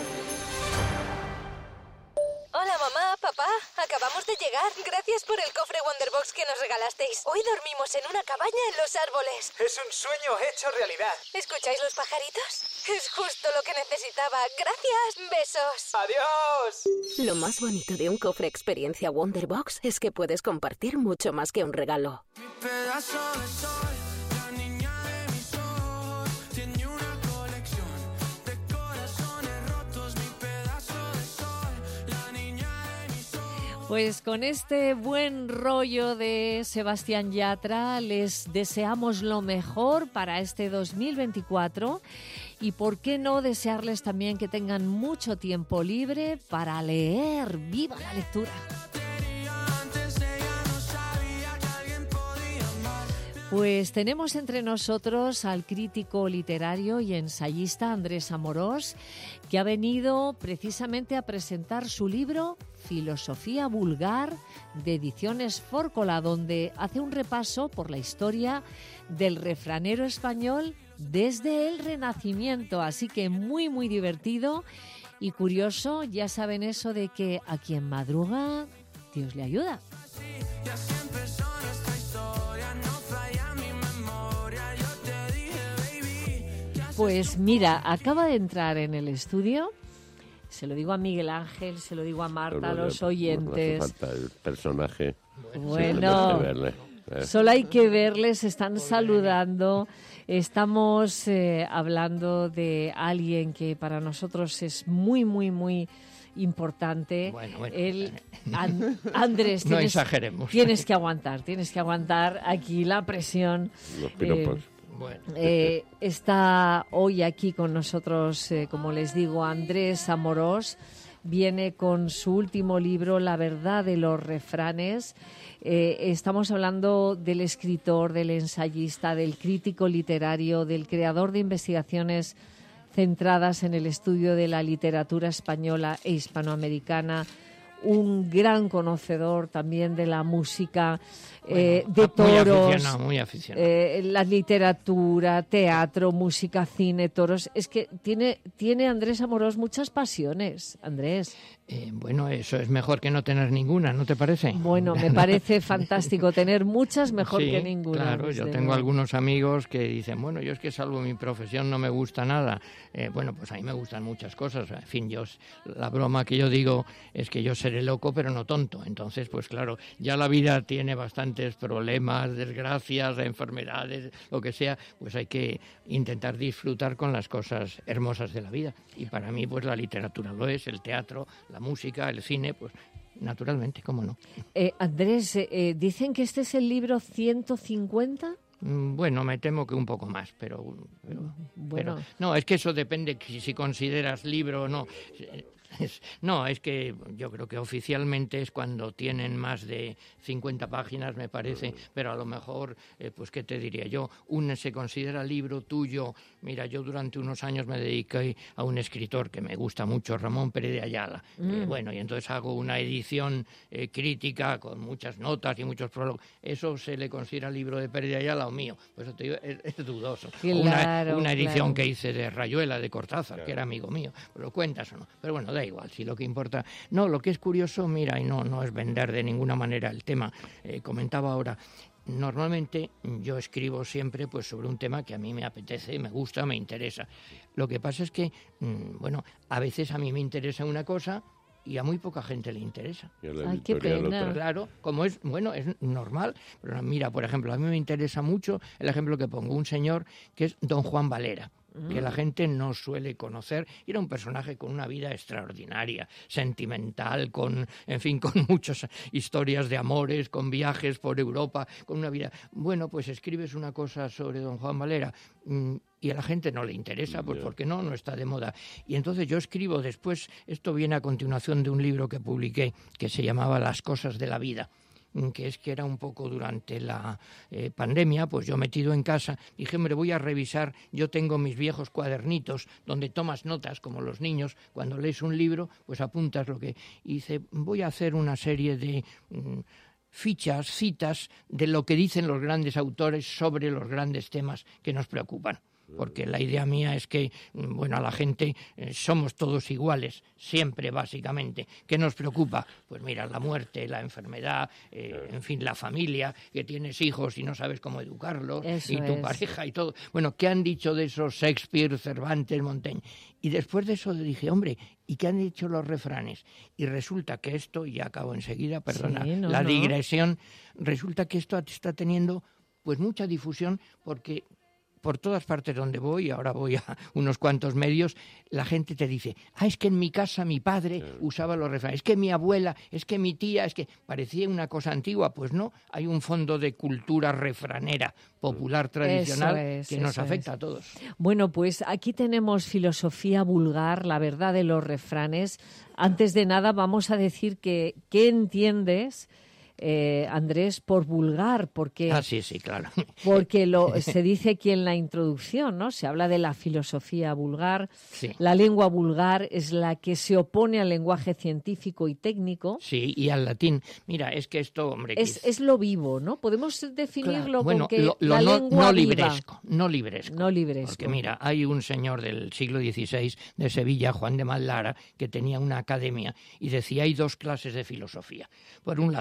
Hola mamá, papá, acabamos de llegar. Gracias por el cofre Wonderbox que nos regalasteis. Hoy dormimos en una cabaña en los árboles. Es un sueño hecho realidad. ¿Escucháis los pajaritos? Es justo lo que necesitaba. Gracias, besos. ¡Adiós! Lo más bonito de un cofre experiencia Wonderbox es que puedes compartir mucho más que un regalo. Pedazo de sol, la niña de mis ojos, tiene una colección de corazones rotos. Mi pedazo de sol, la niña de mis ojos. Pues con este buen rollo de Sebastián Yatra les deseamos lo mejor para este dos mil veinticuatro y por qué no desearles también que tengan mucho tiempo libre para leer. ¡Viva la lectura! Pues tenemos entre nosotros al crítico literario y ensayista Andrés Amorós, que ha venido precisamente a presentar su libro Filosofía Vulgar, de Ediciones Fórcola, donde hace un repaso por la historia del refranero español desde el Renacimiento. Así que muy, muy divertido y curioso. Ya saben eso de que a quien madruga, Dios le ayuda. Ya siempre son esta historia, no falla. Pues mira, acaba de entrar en el estudio, se lo digo a Miguel Ángel, se lo digo a Marta, a los oyentes. No hace falta el personaje. Bueno, verle, ¿eh? Solo hay que verles, están saludando. Estamos eh, hablando de alguien que para nosotros es muy, muy, muy importante. Bueno, bueno. El, An- Andrés, no tienes, exageremos. Tienes que aguantar, tienes que aguantar aquí la presión. Los piropos. Eh, Bueno. Eh, está hoy aquí con nosotros, eh, como les digo, Andrés Amorós. Viene con su último libro, La verdad de los refranes. Eh, estamos hablando del escritor, del ensayista, del crítico literario, del creador de investigaciones centradas en el estudio de la literatura española e hispanoamericana, un gran conocedor también de la música, bueno, eh, de muy toros, aficionado, muy aficionado. Eh, la literatura, teatro, música, cine, toros. Es que tiene, tiene Andrés Amorós muchas pasiones, Andrés. Eh, bueno, eso es mejor que no tener ninguna, ¿no te parece? Bueno, me parece fantástico tener muchas, mejor sí, que ninguna. Claro, yo tengo luego. algunos amigos que dicen, bueno, yo es que salvo mi profesión no me gusta nada. Eh, bueno, pues a mí me gustan muchas cosas. En fin, yo la broma que yo digo es que yo seré loco, pero no tonto. Entonces, pues claro, ya la vida tiene bastantes problemas, desgracias, enfermedades, lo que sea, pues hay que intentar disfrutar con las cosas hermosas de la vida. Y para mí, pues la literatura lo es, el teatro, la música, el cine, pues naturalmente, ¿cómo no? Eh, Andrés, eh, dicen que este es el libro ciento cincuenta. Bueno, me temo que un poco más, pero, pero, bueno. pero no, es que eso depende si, si consideras libro o no. Es, no, es que yo creo que oficialmente es cuando tienen más de cincuenta páginas, me parece, pero a lo mejor, eh, pues, ¿qué te diría yo? Un se considera libro tuyo. Mira, yo durante unos años me dediqué a un escritor que me gusta mucho, Ramón Pérez de Ayala. Mm. Eh, bueno, y entonces hago una edición eh, crítica con muchas notas y muchos prólogos. ¿Eso se le considera libro de Pérez de Ayala o mío? Pues eso te digo, es, es dudoso. Claro, una, una edición claro. que hice de Rayuela, de Cortázar, claro, que era amigo mío. ¿Lo cuentas o no? Pero bueno, da igual, si lo que importa... No, lo que es curioso, mira, y no, no es vender de ninguna manera el tema, eh, comentaba ahora, normalmente yo escribo siempre pues sobre un tema que a mí me apetece, me gusta, me interesa. Lo que pasa es que, mmm, bueno, a veces a mí me interesa una cosa y a muy poca gente le interesa. Ay, qué pena. Claro, como es, bueno, es normal. Pero mira, por ejemplo, a mí me interesa mucho el ejemplo que pongo, un señor que es don Juan Valera, que la gente no suele conocer. Era un personaje con una vida extraordinaria, sentimental, con, en fin, con muchas historias de amores, con viajes por Europa, con una vida... Bueno, pues escribes una cosa sobre don Juan Valera mmm, y a la gente no le interesa, pues porque no, no está de moda. Y entonces yo escribo después, esto viene a continuación de un libro que publiqué que se llamaba Las cosas de la vida, que es que era un poco durante la eh, pandemia, pues yo metido en casa, dije, hombre, voy a revisar, yo tengo mis viejos cuadernitos donde tomas notas, como los niños, cuando lees un libro, pues apuntas lo que... Y dice, voy a hacer una serie de... Mmm, fichas, citas de lo que dicen los grandes autores sobre los grandes temas que nos preocupan. Porque la idea mía es que, bueno, a la gente eh, somos todos iguales, siempre, básicamente. ¿Qué nos preocupa? Pues mira, la muerte, la enfermedad, eh, en fin, la familia, que tienes hijos y no sabes cómo educarlos, eso y tu es. pareja y todo. Bueno, ¿qué han dicho de esos Shakespeare, Cervantes, Montaigne? Y después de eso dije, hombre, ¿y qué han dicho los refranes? Y resulta que esto, y acabo enseguida, perdona, sí, no, la no. digresión, resulta que esto está teniendo pues mucha difusión porque... por todas partes donde voy, ahora voy a unos cuantos medios, la gente te dice, ah, es que en mi casa mi padre usaba los refranes, es que mi abuela, es que mi tía, es que parecía una cosa antigua. Pues no, hay un fondo de cultura refranera, popular, tradicional, es, que nos eso afecta es. a todos. Bueno, pues aquí tenemos filosofía vulgar, la verdad de los refranes. Antes de nada vamos a decir que, ¿qué entiendes, Eh, Andrés, por vulgar? Porque, ah, sí, sí, claro. Porque lo, se dice aquí en la introducción, ¿no? Se habla de la filosofía vulgar. Sí. La lengua vulgar es la que se opone al lenguaje científico y técnico. Sí, y al latín. Mira, es que esto, hombre... Es, que... es lo vivo, ¿no? Podemos definirlo claro. Bueno, con que lo, lo la no, lengua no viva. libresco, no libresco. No libresco. Porque mira, hay un señor del siglo dieciséis de Sevilla, Juan de Mallara, que tenía una academia y decía, hay dos clases de filosofía. Por un lado, la filosofía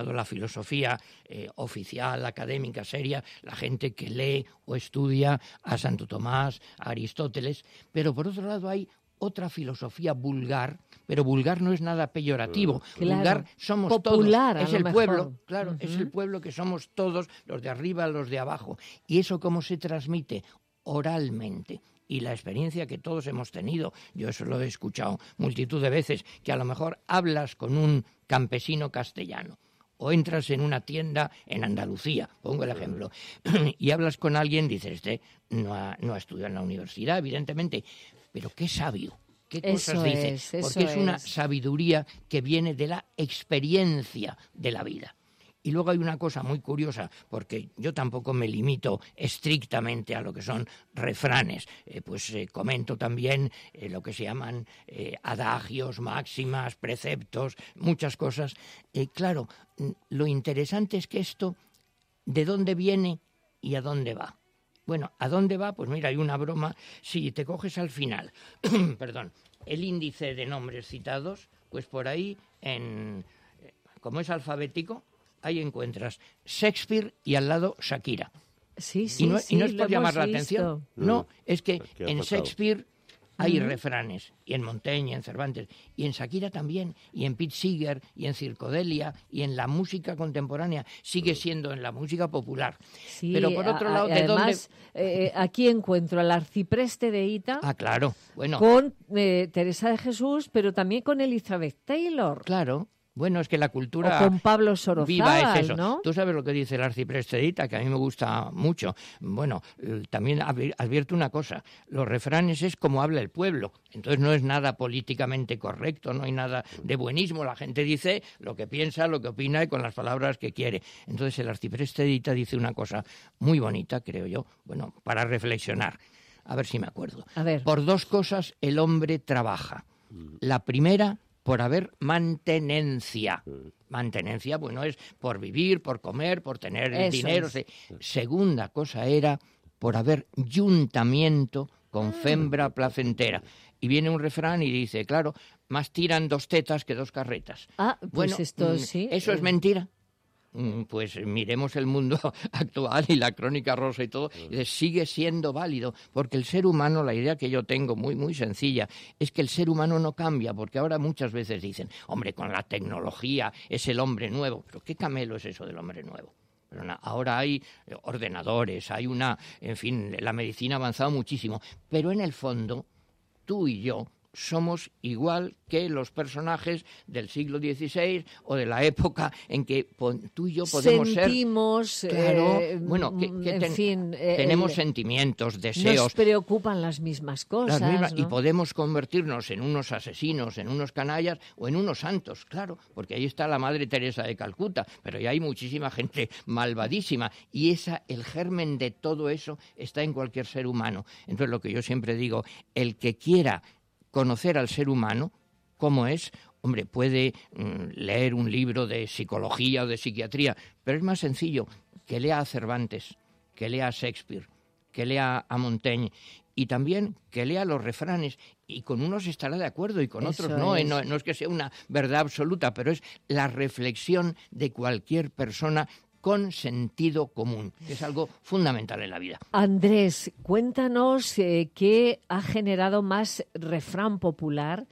filosofía eh, oficial, académica, seria, la gente que lee o estudia a Santo Tomás, a Aristóteles, pero por otro lado hay otra filosofía vulgar, pero vulgar no es nada peyorativo. Claro. Vulgar somos Popular, todos. a Es lo el mejor. pueblo, claro, Uh-huh. es el pueblo que somos todos, los de arriba, los de abajo. ¿Y eso cómo se transmite? Oralmente. Y la experiencia que todos hemos tenido, yo eso lo he escuchado multitud de veces, que a lo mejor hablas con un campesino castellano o entras en una tienda en Andalucía, pongo el ejemplo, y hablas con alguien, dices, este no ha, no ha estudiado en la universidad, evidentemente, pero qué sabio, qué cosas Eso dice, es, eso porque es una es. sabiduría que viene de la experiencia de la vida. Y luego hay una cosa muy curiosa, porque yo tampoco me limito estrictamente a lo que son refranes, eh, pues eh, comento también eh, lo que se llaman eh, adagios, máximas, preceptos, muchas cosas. Eh, claro, mm, lo interesante es que esto, ¿de dónde viene y a dónde va? Bueno, ¿a dónde va? Pues mira, hay una broma. Si te coges al final, perdón, el índice de nombres citados, pues por ahí, en, como es alfabético, ahí encuentras Shakespeare y al lado Shakira. Sí, sí, y, no, sí, y no es lo por llamar la hemos atención, visto. no, es que ¿Qué ha en pasado? Shakespeare hay Ujú. refranes, y en Montaigne, y en Cervantes, y en Shakira también, y en Pete Seeger, y en Circodelia, y en la música contemporánea, sigue siendo en la música popular. Sí, Pero por otro a- lado, a- ¿de dónde...? además, eh, aquí encuentro al arcipreste de Ita Ah, claro, bueno, con eh, Teresa de Jesús, pero también con Elizabeth Taylor. claro. Bueno, es que la cultura O con Pablo Sorozábal, viva es eso. ¿no? Tú sabes lo que dice el arcipreste de Ita, que a mí me gusta mucho. Bueno, eh, también advi- advierto una cosa. Los refranes es como habla el pueblo. Entonces no es nada políticamente correcto, no hay nada de buenismo. La gente dice lo que piensa, lo que opina y con las palabras que quiere. Entonces el arcipreste de Ita dice una cosa muy bonita, creo yo, bueno, para reflexionar. A ver si me acuerdo. A ver. Por dos cosas el hombre trabaja. La primera, por haber mantenencia. Mantenencia, bueno, es por vivir, por comer, por tener Eso dinero. es. Se- Segunda cosa era por haber juntamiento con fembra placentera. Y viene un refrán y dice, claro, más tiran dos tetas que dos carretas. Ah, pues Bueno, esto mm, sí. ¿eso es eh, mentira? Mm, Pues miremos el mundo actual y la crónica rosa y todo, y dice, sigue siendo válido, porque el ser humano, la idea que yo tengo muy muy sencilla, es que el ser humano no cambia, porque ahora muchas veces dicen, hombre, con la tecnología es el hombre nuevo, pero ¿qué camelo es eso del hombre nuevo? Pero na- ahora hay eh, ordenadores, hay una, en fin, la medicina ha avanzado muchísimo, pero en el fondo, tú y yo somos igual que los personajes del siglo dieciséis o de la época en que pon- tú y yo podemos sentimos, ser... Claro, eh, bueno, que, mm, que en ten- fin, eh, tenemos el- sentimientos, nos deseos, preocupan las mismas cosas, las mismas, y ¿no? podemos convertirnos en unos asesinos, en unos canallas o en unos santos, claro, porque ahí está la Madre Teresa de Calcuta, pero ya hay muchísima gente malvadísima y esa, el germen de todo eso está en cualquier ser humano. Entonces lo que yo siempre digo, el que quiera conocer al ser humano, cómo es, hombre, puede mm, leer un libro de psicología o de psiquiatría, pero es más sencillo que lea a Cervantes, que lea a Shakespeare, que lea a Montaigne y también que lea los refranes, y con unos estará de acuerdo y con Eso otros no, eh, es. no, no es que sea una verdad absoluta, pero es la reflexión de cualquier persona con sentido común, que es algo fundamental en la vida. Andrés, cuéntanos eh, qué ha generado más refrán popular,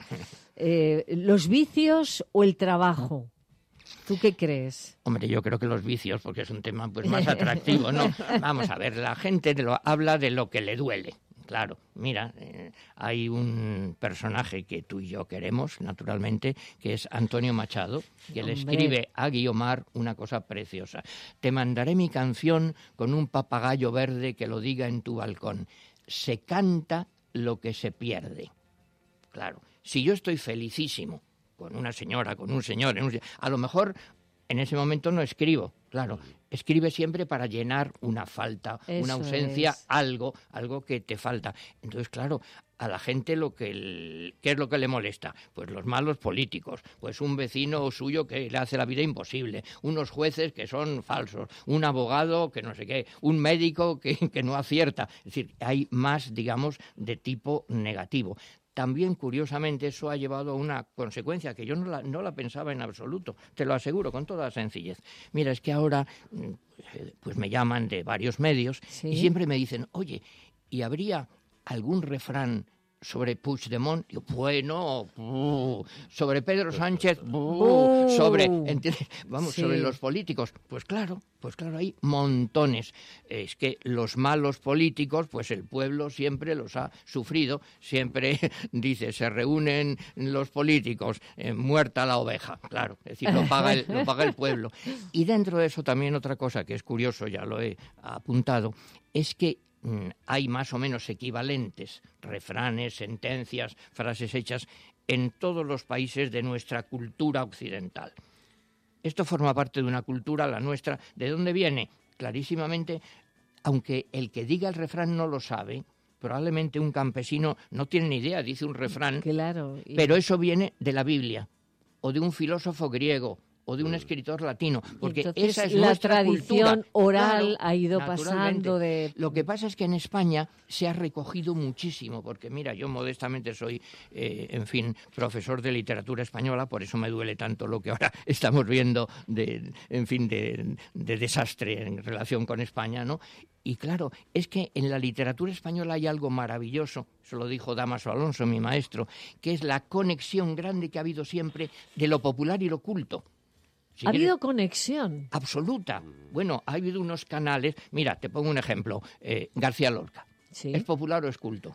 eh, los vicios o el trabajo. ¿Tú qué crees? Hombre, yo creo que los vicios, porque es un tema pues más atractivo, ¿no? Vamos a ver, la gente de lo- habla de lo que le duele. Claro, mira, eh, hay un personaje que tú y yo queremos, naturalmente, que es Antonio Machado, que le Hombre. escribe a Guiomar una cosa preciosa. Te mandaré mi canción con un papagayo verde que lo diga en tu balcón. Se canta lo que se pierde. Claro, si yo estoy felicísimo con una señora, con un señor, en un- a lo mejor en ese momento no escribo, claro, escribe siempre para llenar una falta, Eso una ausencia, es. algo, algo que te falta. Entonces, claro, a la gente lo que el- ¿qué es lo que le molesta? Pues los malos políticos, pues un vecino suyo que le hace la vida imposible, unos jueces que son falsos, un abogado que no sé qué, un médico que, que no acierta. Es decir, hay más, digamos, de tipo negativo. también, curiosamente, eso ha llevado a una consecuencia que yo no la, no la pensaba en absoluto, te lo aseguro con toda sencillez. Mira, es que ahora pues me llaman de varios medios ¿Sí? y siempre me dicen, oye, ¿y habría algún refrán sobre Puigdemont? Yo, bueno, uh, sobre Pedro Sánchez, uh, Uh. sobre, ¿entiendes? Vamos, Sí. sobre los políticos. Pues claro, pues claro, hay montones. Es que los malos políticos, pues el pueblo siempre los ha sufrido. Siempre dice, se reúnen los políticos, eh, muerta la oveja. Claro, es decir, lo paga el, lo paga el pueblo. Y dentro de eso también otra cosa que es curioso, ya lo he apuntado, es que hay más o menos equivalentes, refranes, sentencias, frases hechas en todos los países de nuestra cultura occidental. Esto forma parte de una cultura, la nuestra. ¿De dónde viene? Clarísimamente, aunque el que diga el refrán no lo sabe, probablemente un campesino no tiene ni idea, dice un refrán, claro, y... pero eso viene de la Biblia, o de un filósofo griego, o de un escritor latino, porque entonces, esa es la nuestra tradición cultura. oral Claro, ha ido naturalmente. pasando de... Lo que pasa es que en España se ha recogido muchísimo, porque mira, yo modestamente soy, eh, en fin, profesor de literatura española, por eso me duele tanto lo que ahora estamos viendo de, en fin, de, de desastre en relación con España, ¿no? Y claro, es que en la literatura española hay algo maravilloso, eso lo dijo Dámaso Alonso, mi maestro, que es la conexión grande que ha habido siempre de lo popular y lo culto. Si ¿Ha quieres, habido conexión? absoluta. Bueno, ha habido unos canales, mira, te pongo un ejemplo, eh, García Lorca. Sí. ¿Es popular o es culto?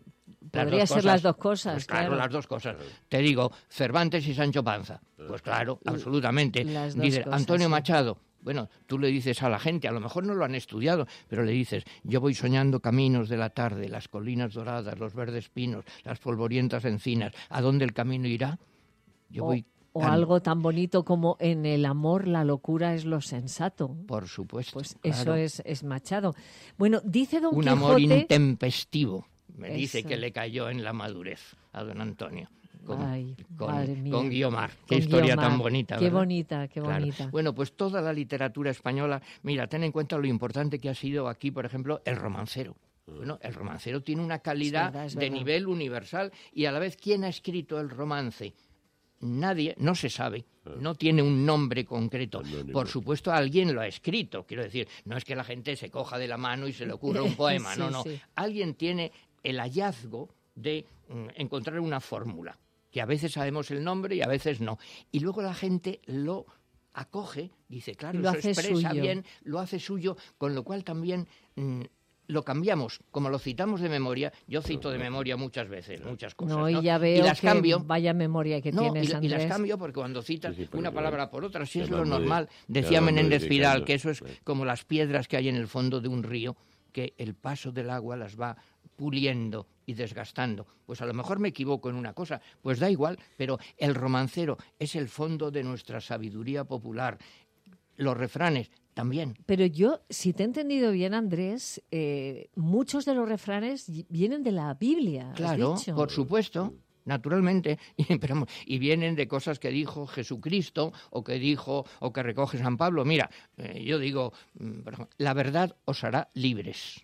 Las Podría dos ser cosas. las dos cosas, Pues claro, claro. las dos cosas. Te digo, Cervantes y Sancho Panza. Pues claro, absolutamente. Las dos Dice, cosas, Antonio sí. Machado. Bueno, tú le dices a la gente, a lo mejor no lo han estudiado, pero le dices, yo voy soñando caminos de la tarde, las colinas doradas, los verdes pinos, las polvorientas encinas. ¿A dónde el camino irá? Yo O- voy... O tan- algo tan bonito como en el amor la locura es lo sensato. Por supuesto. Pues claro. eso es, es Machado. Bueno, dice Don Un Quijote... amor intempestivo, me dice Eso. que le cayó en la madurez a don Antonio. Con, Ay, con, madre mía. con Guiomar. Qué Con historia Guiomar. tan bonita, Qué ¿verdad? bonita, qué Claro. bonita. Bueno, pues toda la literatura española, mira, ten en cuenta lo importante que ha sido aquí, por ejemplo, el romancero. Bueno, el romancero tiene una calidad Es verdad, es de verdad. nivel universal y a la vez, ¿quién ha escrito el romance? Nadie, no se sabe, no tiene un nombre concreto. Por supuesto, alguien lo ha escrito. Quiero decir, no es que la gente se coja de la mano y se le ocurra un poema, Sí, no, no. sí. Alguien tiene el hallazgo de mm, encontrar una fórmula, que a veces sabemos el nombre y a veces no. Y luego la gente lo acoge, dice, claro, Y lo eso hace expresa suyo. bien, lo hace suyo, con lo cual también... mm, lo cambiamos, como lo citamos de memoria, yo cito de memoria muchas veces, muchas cosas, No, ¿no? y ya veo las que cambio, vaya memoria que no, tienes, y, la- y las Andrés. cambio porque cuando citas Sí, sí, pero una yo- palabra por otra, si ya es lo van modi- normal, ya decía van Menéndez Pidal, modificando. que eso es Sí. como las piedras que hay en el fondo de un río, que el paso del agua las va puliendo y desgastando. Pues a lo mejor me equivoco en una cosa, pues da igual, pero el romancero es el fondo de nuestra sabiduría popular. Los refranes también. Pero yo, si te he entendido bien, Andrés, eh, muchos de los refranes y- vienen de la Biblia, has Claro, dicho. por supuesto, naturalmente, y, pero vamos, y vienen de cosas que dijo Jesucristo o que dijo o que recoge San Pablo. Mira, eh, yo digo, mm, por ejemplo, la verdad os hará libres.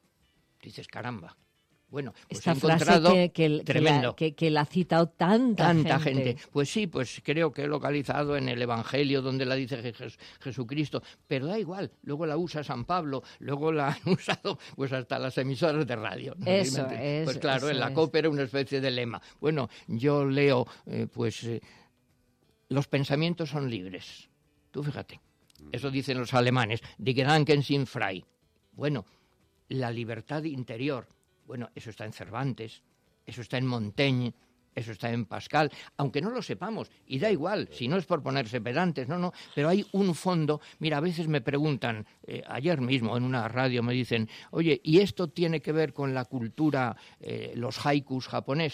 Dices, caramba. Bueno, pues Esta he frase encontrado que, que, que tremendo. la, que, que la ha citado tanta, Tanta gente. Pues sí, pues creo que he localizado en el Evangelio donde la dice Je- Jesucristo, pero da igual, luego la usa San Pablo, luego la han usado pues hasta las emisoras de radio. ¿no? Eso Realmente, es, Pues claro, eso en la es. COPE era una especie de lema. Bueno, yo leo, eh, pues, eh, los pensamientos son libres. Tú fíjate, eso dicen los alemanes, die Gedanken sind frei. Bueno, la libertad interior. Bueno, eso está en Cervantes, eso está en Montaigne, eso está en Pascal, aunque no lo sepamos, y da igual, si no es por ponerse pedantes, no, no, pero hay un fondo. Mira, a veces me preguntan, eh, ayer mismo en una radio me dicen, oye, ¿y esto tiene que ver con la cultura, eh, los haikus japonés?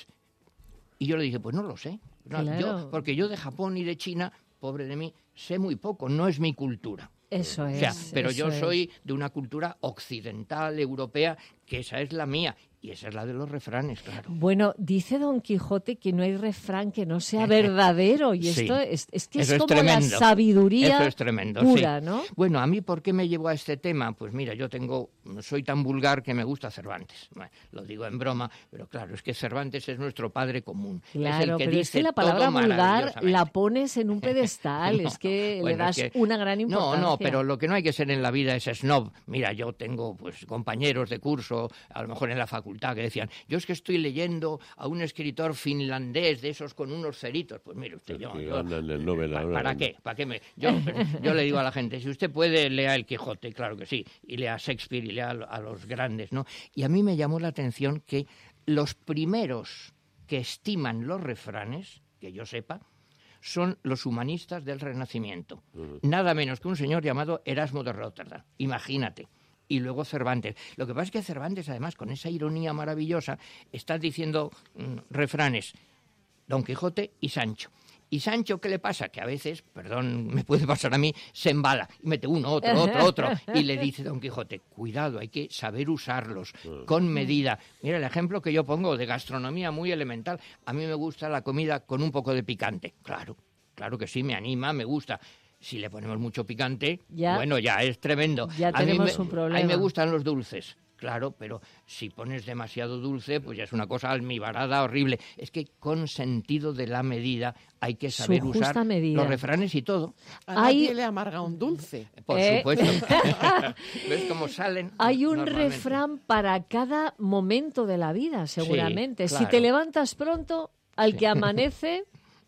Y yo le dije, pues no lo sé, no, Claro. yo, porque yo de Japón y de China, pobre de mí, sé muy poco, no es mi cultura. Eso O es. sea, pero yo eso es. soy de una cultura occidental, europea, que esa es la mía. Y esa es la de los refranes, claro. Bueno, dice Don Quijote que no hay refrán que no sea verdadero. Y Sí. esto es, es que Eso es es como tremendo. la sabiduría Eso es tremendo, pura, sí. ¿no? Bueno, a mí, ¿por qué me llevo a este tema? Pues mira, yo tengo, soy tan vulgar que me gusta Cervantes. Bueno, lo digo en broma, pero claro, es que Cervantes es nuestro padre común. Claro, es el que pero dice es que la todo palabra vulgar maravillosamente. la pones en un pedestal, No, es que bueno, le das es que- una gran No, importancia. no, pero lo que no hay que ser en la vida es snob. Mira, yo tengo pues compañeros de curso, a lo mejor en la facultad, que decían, yo es que estoy leyendo a un escritor finlandés de esos con unos ceritos. Pues mire usted, yo... Que yo- andan en Nobel ¿pa- ahora, ¿Para ¿no? qué? ¿Para qué me...? Yo, yo le digo a la gente, si usted puede, lea El Quijote, claro que sí, y lea a Shakespeare y lea a, a los grandes, ¿no? Y a mí me llamó la atención que los primeros que estiman los refranes, que yo sepa, son los humanistas del Renacimiento. Nada menos que un señor llamado Erasmo de Róterdam. Imagínate. Y luego Cervantes. Lo que pasa es que Cervantes, además, con esa ironía maravillosa, está diciendo mm, refranes, Don Quijote y Sancho. Y Sancho, ¿qué le pasa? Que a veces, perdón, me puede pasar a mí, se embala y mete uno, otro, otro, otro. Y le dice Don Quijote, cuidado, hay que saber usarlos con medida. Mira, el ejemplo que yo pongo de gastronomía muy elemental. A mí me gusta la comida con un poco de picante. Claro, claro que sí, me anima, me gusta. Si le ponemos mucho picante, Ya. bueno, ya es tremendo. Ya A mí tenemos me- un problema. A mí me gustan los dulces. Claro, pero si pones demasiado dulce, pues ya es una cosa almibarada, horrible. Es que con sentido de la medida hay que Su saber justa usar medida. los refranes y todo. A Hay- nadie le amarga un dulce. Por Eh. supuesto. ¿Ves cómo salen? Hay un normalmente? refrán para cada momento de la vida, seguramente. Si claro. te levantas pronto, al que amanece,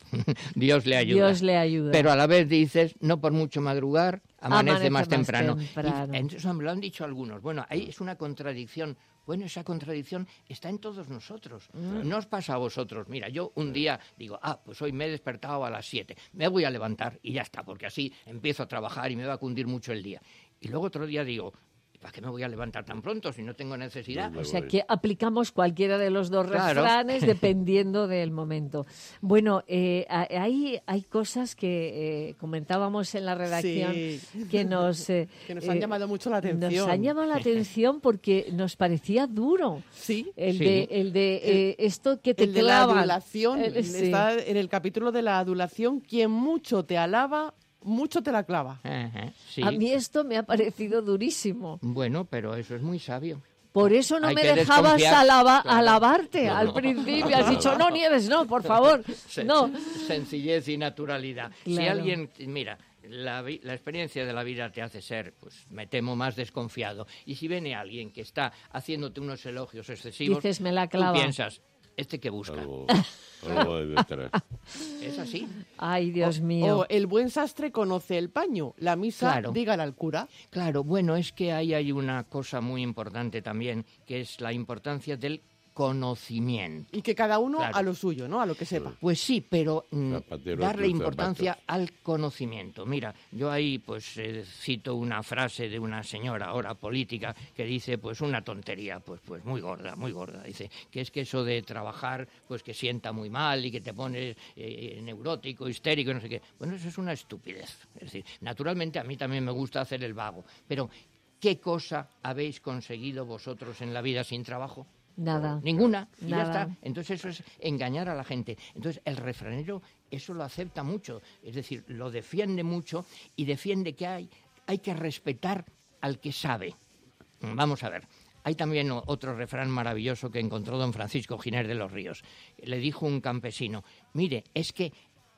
Dios le ayuda. Dios le ayuda. Pero a la vez dices, no por mucho madrugar, amanece, Amanece más más temprano. temprano. Y entonces me lo han dicho algunos. Bueno, ahí es una contradicción. Bueno, esa contradicción está en todos nosotros. Mm. No os pasa a vosotros. Mira, yo un día digo, ah, pues hoy me he despertado a las siete. Me voy a levantar y ya está, porque así empiezo a trabajar y me va a cundir mucho el día. Y luego otro día digo, ¿para qué me voy a levantar tan pronto si no tengo necesidad? o sea que aplicamos cualquiera de los dos Claro. refranes dependiendo del momento. Bueno, eh, a- hay, hay cosas que eh, comentábamos en la redacción Sí. que nos... eh, Que nos han eh, llamado mucho la atención. Nos han llamado la atención porque nos parecía duro. Sí. El Sí. de, el de eh, esto que te El de la clavan. adulación, Eh, sí. está en el capítulo de la adulación, quien mucho te alaba, mucho te la clava. Ajá, sí. A mí esto me ha parecido durísimo. Bueno, pero eso es muy sabio. Por eso no Hay me que dejabas desconfiar. alaba- Claro. alabarte No, al no. principio. Has dicho, no, Nieves, no, por favor. Sen- No. Sencillez y naturalidad. Si Claro. alguien, mira, la, vi- la experiencia de la vida te hace ser, pues me temo, más desconfiado. Y si viene alguien que está haciéndote unos elogios excesivos, Dices, me la tú clava. piensas, ¿este que busca? Algo, algo hay detrás. Es así. Ay, Dios mío. O el buen sastre conoce el paño, la misa Claro. dígala al cura. Claro, bueno, es que ahí hay una cosa muy importante también, que es la importancia del conocimiento. Y que cada uno Claro. a lo suyo, ¿no? A lo que sepa. Pues sí, pero mm, Zapatero darle tus importancia zapatos. al conocimiento. Mira, yo ahí pues eh, cito una frase de una señora ahora política que dice pues una tontería, pues pues muy gorda, muy gorda. Dice que es que eso de trabajar pues que sienta muy mal y que te pones eh, neurótico, histérico, no sé qué. Bueno, eso es una estupidez. Es decir, naturalmente a mí también me gusta hacer el vago, pero ¿qué cosa habéis conseguido vosotros en la vida sin trabajo? Nada. Ninguna. Y ya Nada. está. Entonces eso es engañar a la gente. Entonces el refranero eso lo acepta mucho. Es decir, lo defiende mucho y defiende que hay, hay que respetar al que sabe. Vamos a ver. Hay también o- otro refrán maravilloso que encontró don Francisco Giner de los Ríos. Le dijo un campesino, mire, es que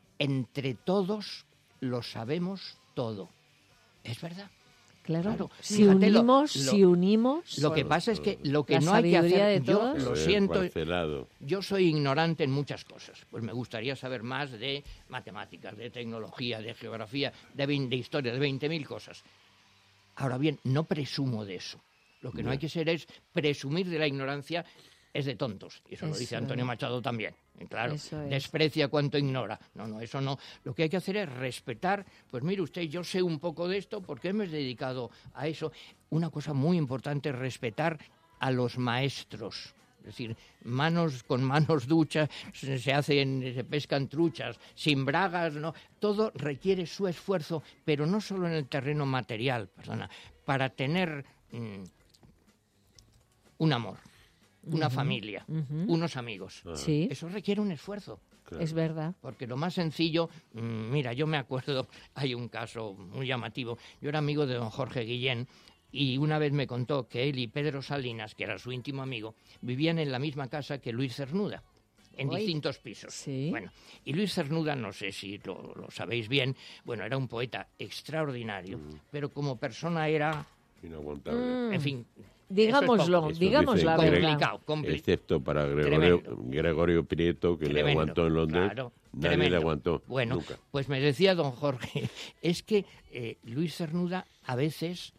entre todos lo sabemos todo. Es verdad. Claro. Claro, Si fíjate lo- unimos, lo- si unimos. Lo que pasa es que lo que La no hay que sabiduría hacer, de yo todos. lo Joder, siento, parcelado. yo soy ignorante en muchas cosas. Pues me gustaría saber más de matemáticas, de tecnología, de geografía, de, vein- de historia, de veinte mil cosas. Ahora bien, no presumo de eso. Lo que no hay que ser es presumir de la ignorancia, es de tontos. Y eso, lo dice Eso Antonio es. Machado también. Y claro, Eso es. desprecia cuanto ignora. No, no, eso no. Lo que hay que hacer es respetar. Pues mire usted, yo sé un poco de esto porque me he dedicado a eso. Una cosa muy importante es respetar a los maestros. Es decir, manos con manos duchas, se se hacen, se pescan truchas, sin bragas, ¿no? Todo requiere su esfuerzo, pero no solo en el terreno material, perdona, para tener mm, un amor, una Ujú, familia, ujú. unos amigos. Sí. Eso requiere un esfuerzo. Es verdad. Porque lo más sencillo, mmm, mira, yo me acuerdo, hay un caso muy llamativo. Yo era amigo de don Jorge Guillén y una vez me contó que él y Pedro Salinas, que era su íntimo amigo, vivían en la misma casa que Luis Cernuda, en Uy. distintos pisos. Sí. Bueno, y Luis Cernuda, no sé si lo, lo sabéis bien, bueno, era un poeta extraordinario, Mm. pero como persona era, Inaguantable. Mm. en fin... Digámoslo, Eso digamos dice la Gre- verdad. Complicado, complicado. Excepto para Gregorio, Tremendo. Gregorio Prieto, que le Tremendo, aguantó en Londres. claro, Nadie tremendo. le aguantó. Bueno, nunca. pues me decía don Jorge, es que eh, Luis Cernuda a veces,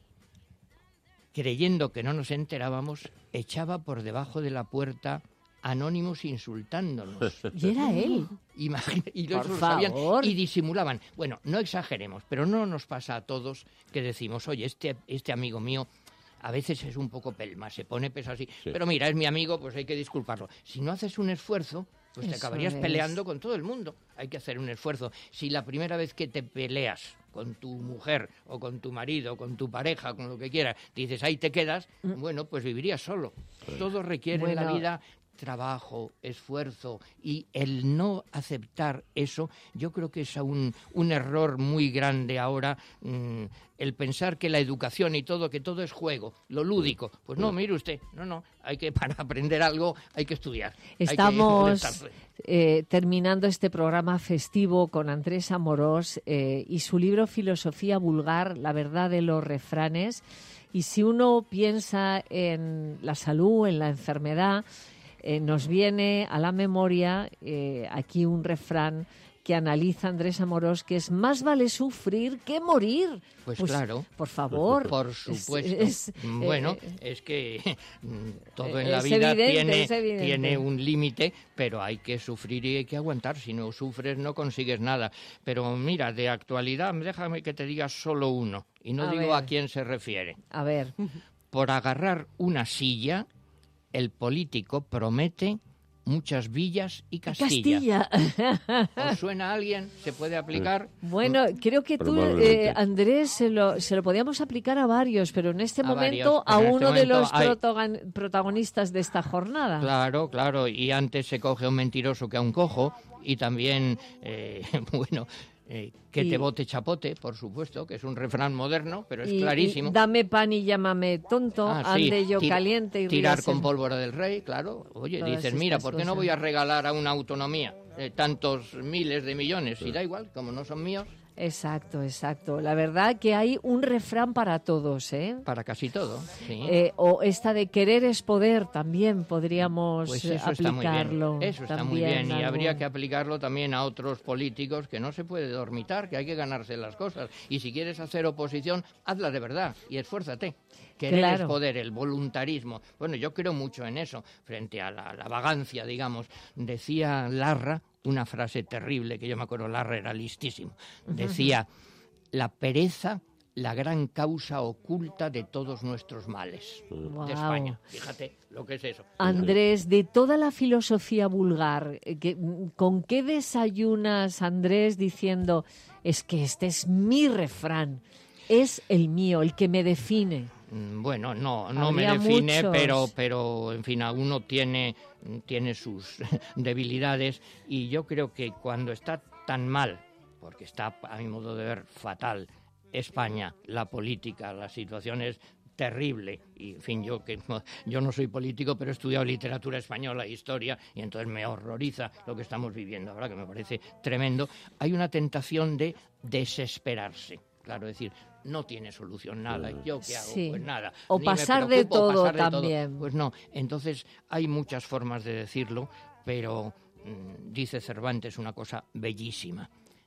creyendo que no nos enterábamos, echaba por debajo de la puerta anónimos insultándonos. Y era él. Imagina- y los Por lo sabían favor. y disimulaban. Bueno, no exageremos, pero no nos pasa a todos que decimos, oye, este, este amigo mío a veces es un poco pelma, se pone peso así. Sí. Pero mira, es mi amigo, pues hay que disculparlo. Si no haces un esfuerzo, pues te Eso acabarías es. peleando con todo el mundo. Hay que hacer un esfuerzo. Si la primera vez que te peleas con tu mujer o con tu marido, con tu pareja, con lo que quieras, dices, ahí te quedas, bueno, pues vivirías solo. Todo requiere en la Bueno. vida trabajo, esfuerzo, y el no aceptar eso, yo creo que es un, un error muy grande ahora, mmm, el pensar que la educación y todo, que todo es juego, lo lúdico. Pues no, mire usted, no, no, hay que, para aprender algo, hay que estudiar. hay que Estamos molestarse. eh, terminando este programa festivo con Andrés Amorós eh, y su libro Filosofía vulgar, la verdad de los refranes. Y si uno piensa en la salud, en la enfermedad, eh, nos viene a la memoria eh, aquí un refrán que analiza Andrés Amorós, que es más vale sufrir que morir. Pues, claro. Por favor. Por Es- supuesto. es, bueno, eh, es que mm, todo eh, en la es vida evidente, tiene, es evidente. tiene un límite, pero hay que sufrir y hay que aguantar. Si no sufres, no consigues nada. Pero mira, de actualidad, déjame que te diga solo uno. Y no A digo ver. a quién se refiere. A ver. Por agarrar una silla, el político promete muchas villas y Castilla. Castilla. ¿Os suena a alguien? ¿Se puede aplicar? Bueno, creo que tú, Probablemente. eh, Andrés, se lo, se lo podíamos aplicar a varios, pero en este A momento varios, a pero en uno este de momento los hay- protagon- protagonistas de esta jornada. Claro, claro, y antes se coge a un mentiroso que a un cojo, y también, eh, bueno, eh, que Y- te bote chapote, por supuesto, que es un refrán moderno, pero es Y- y clarísimo. dame pan y llámame tonto, Ah, sí, ande yo tir- caliente y Tirar ríase. con pólvora del rey, claro. Oye, Todas dices, mira, estas ¿por qué no cosas. voy a regalar a una autonomía eh, tantos miles de millones? Y da igual, como no son míos, Exacto, exacto. La verdad que hay un refrán para todos, ¿eh? para casi todo. Sí. Eh, o esta de querer es poder también podríamos Pues eh, eso está muy aplicarlo. bien. Eso está muy también bien y algo. habría que aplicarlo también a otros políticos, que no se puede dormitar, que hay que ganarse las cosas. Y si quieres hacer oposición, hazla de verdad y esfuérzate. Querer Claro. es poder, el voluntarismo. Bueno, yo creo mucho en eso, frente a la, la vagancia, digamos. Decía Larra una frase terrible, que yo me acuerdo, Larra era listísimo. Decía, la pereza, la gran causa oculta de todos nuestros males. Guau. De España. Fíjate lo que es eso. Andrés, de toda la filosofía vulgar, eh, que- ¿con qué desayunas, Andrés, diciendo, es que este es mi refrán, es el mío, el que me define? Mm, Bueno, no, no me Habría define, muchos. pero, pero, en fin, a uno tiene, tiene sus debilidades y yo creo que cuando está tan mal, porque está, a mi modo de ver, fatal, España, la política, la situación es terrible y, en fin, yo que no- yo no soy político, pero he estudiado literatura española, historia, y entonces me horroriza lo que estamos viviendo ahora, que me parece tremendo. Hay una tentación de desesperarse, claro, es decir, no tiene solución nada, ¿yo qué hago? Sí. Pues nada. O ni me pasar de preocupo, todo pasar de todo. también. Pues no, entonces hay muchas formas de decirlo, pero mm, dice Cervantes una cosa bellísima.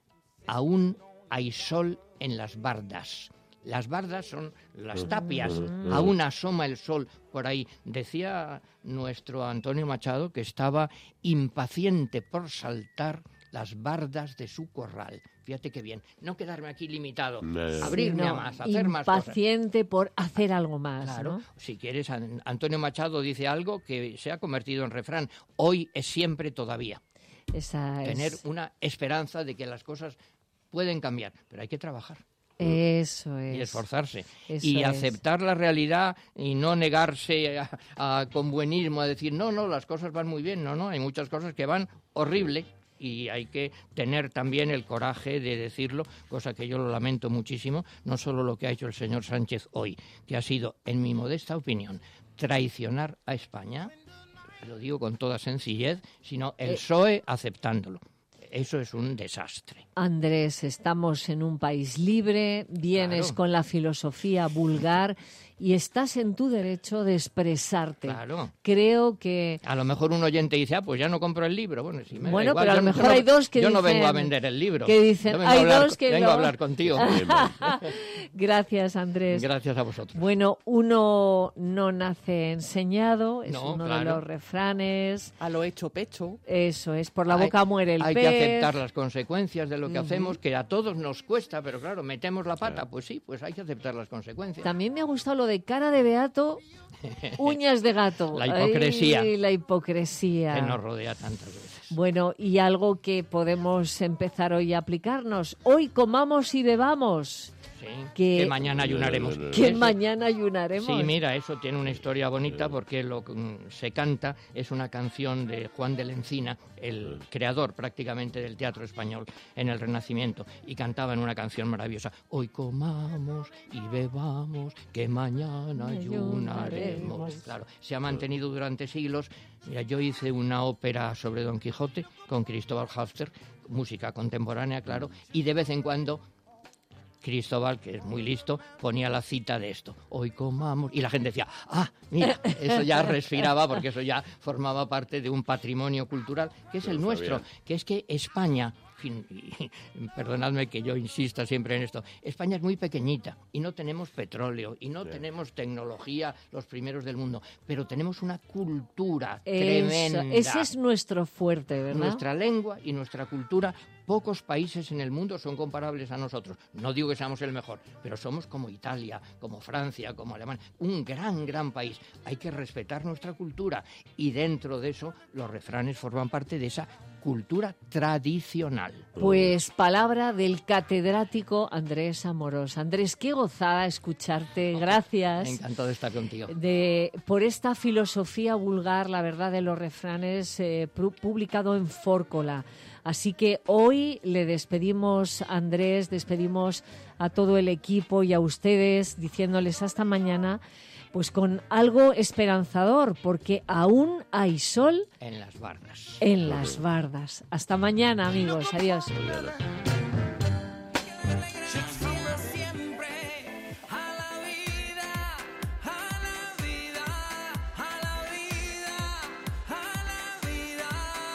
Aún hay sol en las bardas. Las bardas son las tapias, Mm. aún asoma el sol por ahí. Decía nuestro Antonio Machado que estaba impaciente por saltar las bardas de su corral. Fíjate qué bien, no quedarme aquí limitado, No. abrirme Sí, a no, más, hacer más cosas. impaciente por hacer algo más, Claro, ¿no? si quieres, An- Antonio Machado dice algo que se ha convertido en refrán. Hoy es siempre todavía. Esa es... Tener una esperanza de que las cosas pueden cambiar, pero hay que trabajar. Eso es. Y esforzarse. Eso y es. aceptar la realidad y no negarse a, a, con buenismo a decir, no, no, las cosas van muy bien. No, no, hay muchas cosas que van horrible. Y hay que tener también el coraje de decirlo, cosa que yo lo lamento muchísimo, no solo lo que ha hecho el señor Sánchez hoy, que ha sido, en mi modesta opinión, traicionar a España, lo digo con toda sencillez, sino el P S O E aceptándolo. Eso es un desastre. Andrés, estamos en un país libre, vienes Claro. con la filosofía vulgar y estás en tu derecho de expresarte. Claro. Creo que... A lo mejor un oyente dice, ah, pues ya no compro el libro. Bueno, si me da Bueno, igual, pero a yo lo no- mejor yo no- hay dos que Yo no dicen- vengo a vender el libro. que dicen, Yo vengo a hay hablar- dos que vengo no. a hablar contigo. Gracias, Andrés. Gracias a vosotros. Bueno, uno no nace enseñado, es No, uno de claro. los refranes. A lo hecho pecho. Eso es, por la Hay- boca muere el Hay pez. que aceptar las consecuencias de lo que Ujú. hacemos, que a todos nos cuesta, pero claro, metemos la pata, pues sí, pues hay que aceptar las consecuencias. También me ha gustado lo de cara de beato, uñas de gato. La hipocresía. Ay, la hipocresía. Que nos rodea tantas veces. Bueno, y algo que podemos empezar hoy a aplicarnos. Hoy comamos y bebamos. Sí, Que- que mañana ayunaremos. Que Eso- mañana ayunaremos. Sí, mira, eso tiene una historia bonita porque lo que mm, se canta es una canción de Juan de la Encina, el creador prácticamente del teatro español en el Renacimiento, y cantaba en una canción maravillosa: hoy comamos y bebamos, que mañana ayunaremos. Claro, se ha mantenido durante siglos. Mira, yo hice una ópera sobre Don Quijote con Cristóbal Halffter, música contemporánea, claro, y de vez en cuando Cristóbal, que es muy listo, ponía la cita de esto: hoy comamos, y la gente decía, ah, mira, eso ya respiraba, porque eso ya formaba parte de un patrimonio cultural, que es el Lo nuestro, sabía. que es que España, fin- y perdonadme que yo insista siempre en esto, España es muy pequeñita, y no tenemos petróleo, y no tenemos tecnología, los primeros del mundo, pero tenemos una cultura Eso, tremenda. ese es nuestro fuerte, ¿verdad? Nuestra lengua y nuestra cultura, pocos países en el mundo son comparables a nosotros. No digo que seamos el mejor, pero somos como Italia, como Francia, como Alemania, un gran, gran país. Hay que respetar nuestra cultura y dentro de eso los refranes forman parte de esa cultura tradicional. Pues palabra del catedrático Andrés Amorós. Andrés, qué gozada escucharte. Gracias. Encantado de estar contigo. De, por esta filosofía vulgar, la verdad de los refranes, eh, pu- publicado en Fórcola. Así que hoy le despedimos a Andrés, despedimos a todo el equipo y a ustedes, diciéndoles hasta mañana, pues con algo esperanzador, porque aún hay sol En las bardas. en las bardas. Hasta mañana, amigos. Adiós. Siempre a la vida, a la vida, a la vida, a la vida.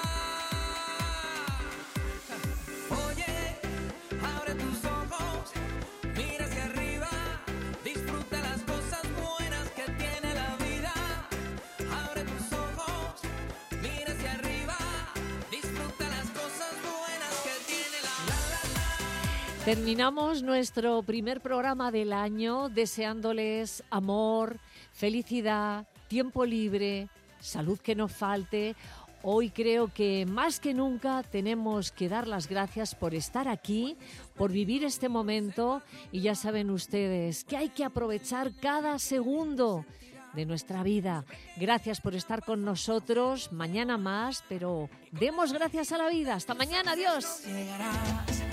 Oye, abre tus ojos, mira hacia arriba, disfruta las cosas buenas que tiene la vida. Abre tus ojos, mira hacia arriba, disfruta las cosas buenas que tiene la vida. Terminamos nuestro primer programa del año deseándoles amor, felicidad, tiempo libre, salud que no falte. Hoy creo que más que nunca tenemos que dar las gracias por estar aquí, por vivir este momento, y ya saben ustedes que hay que aprovechar cada segundo de nuestra vida. Gracias por estar con nosotros. Mañana más, pero demos gracias a la vida. Hasta mañana. Adiós. Llegarás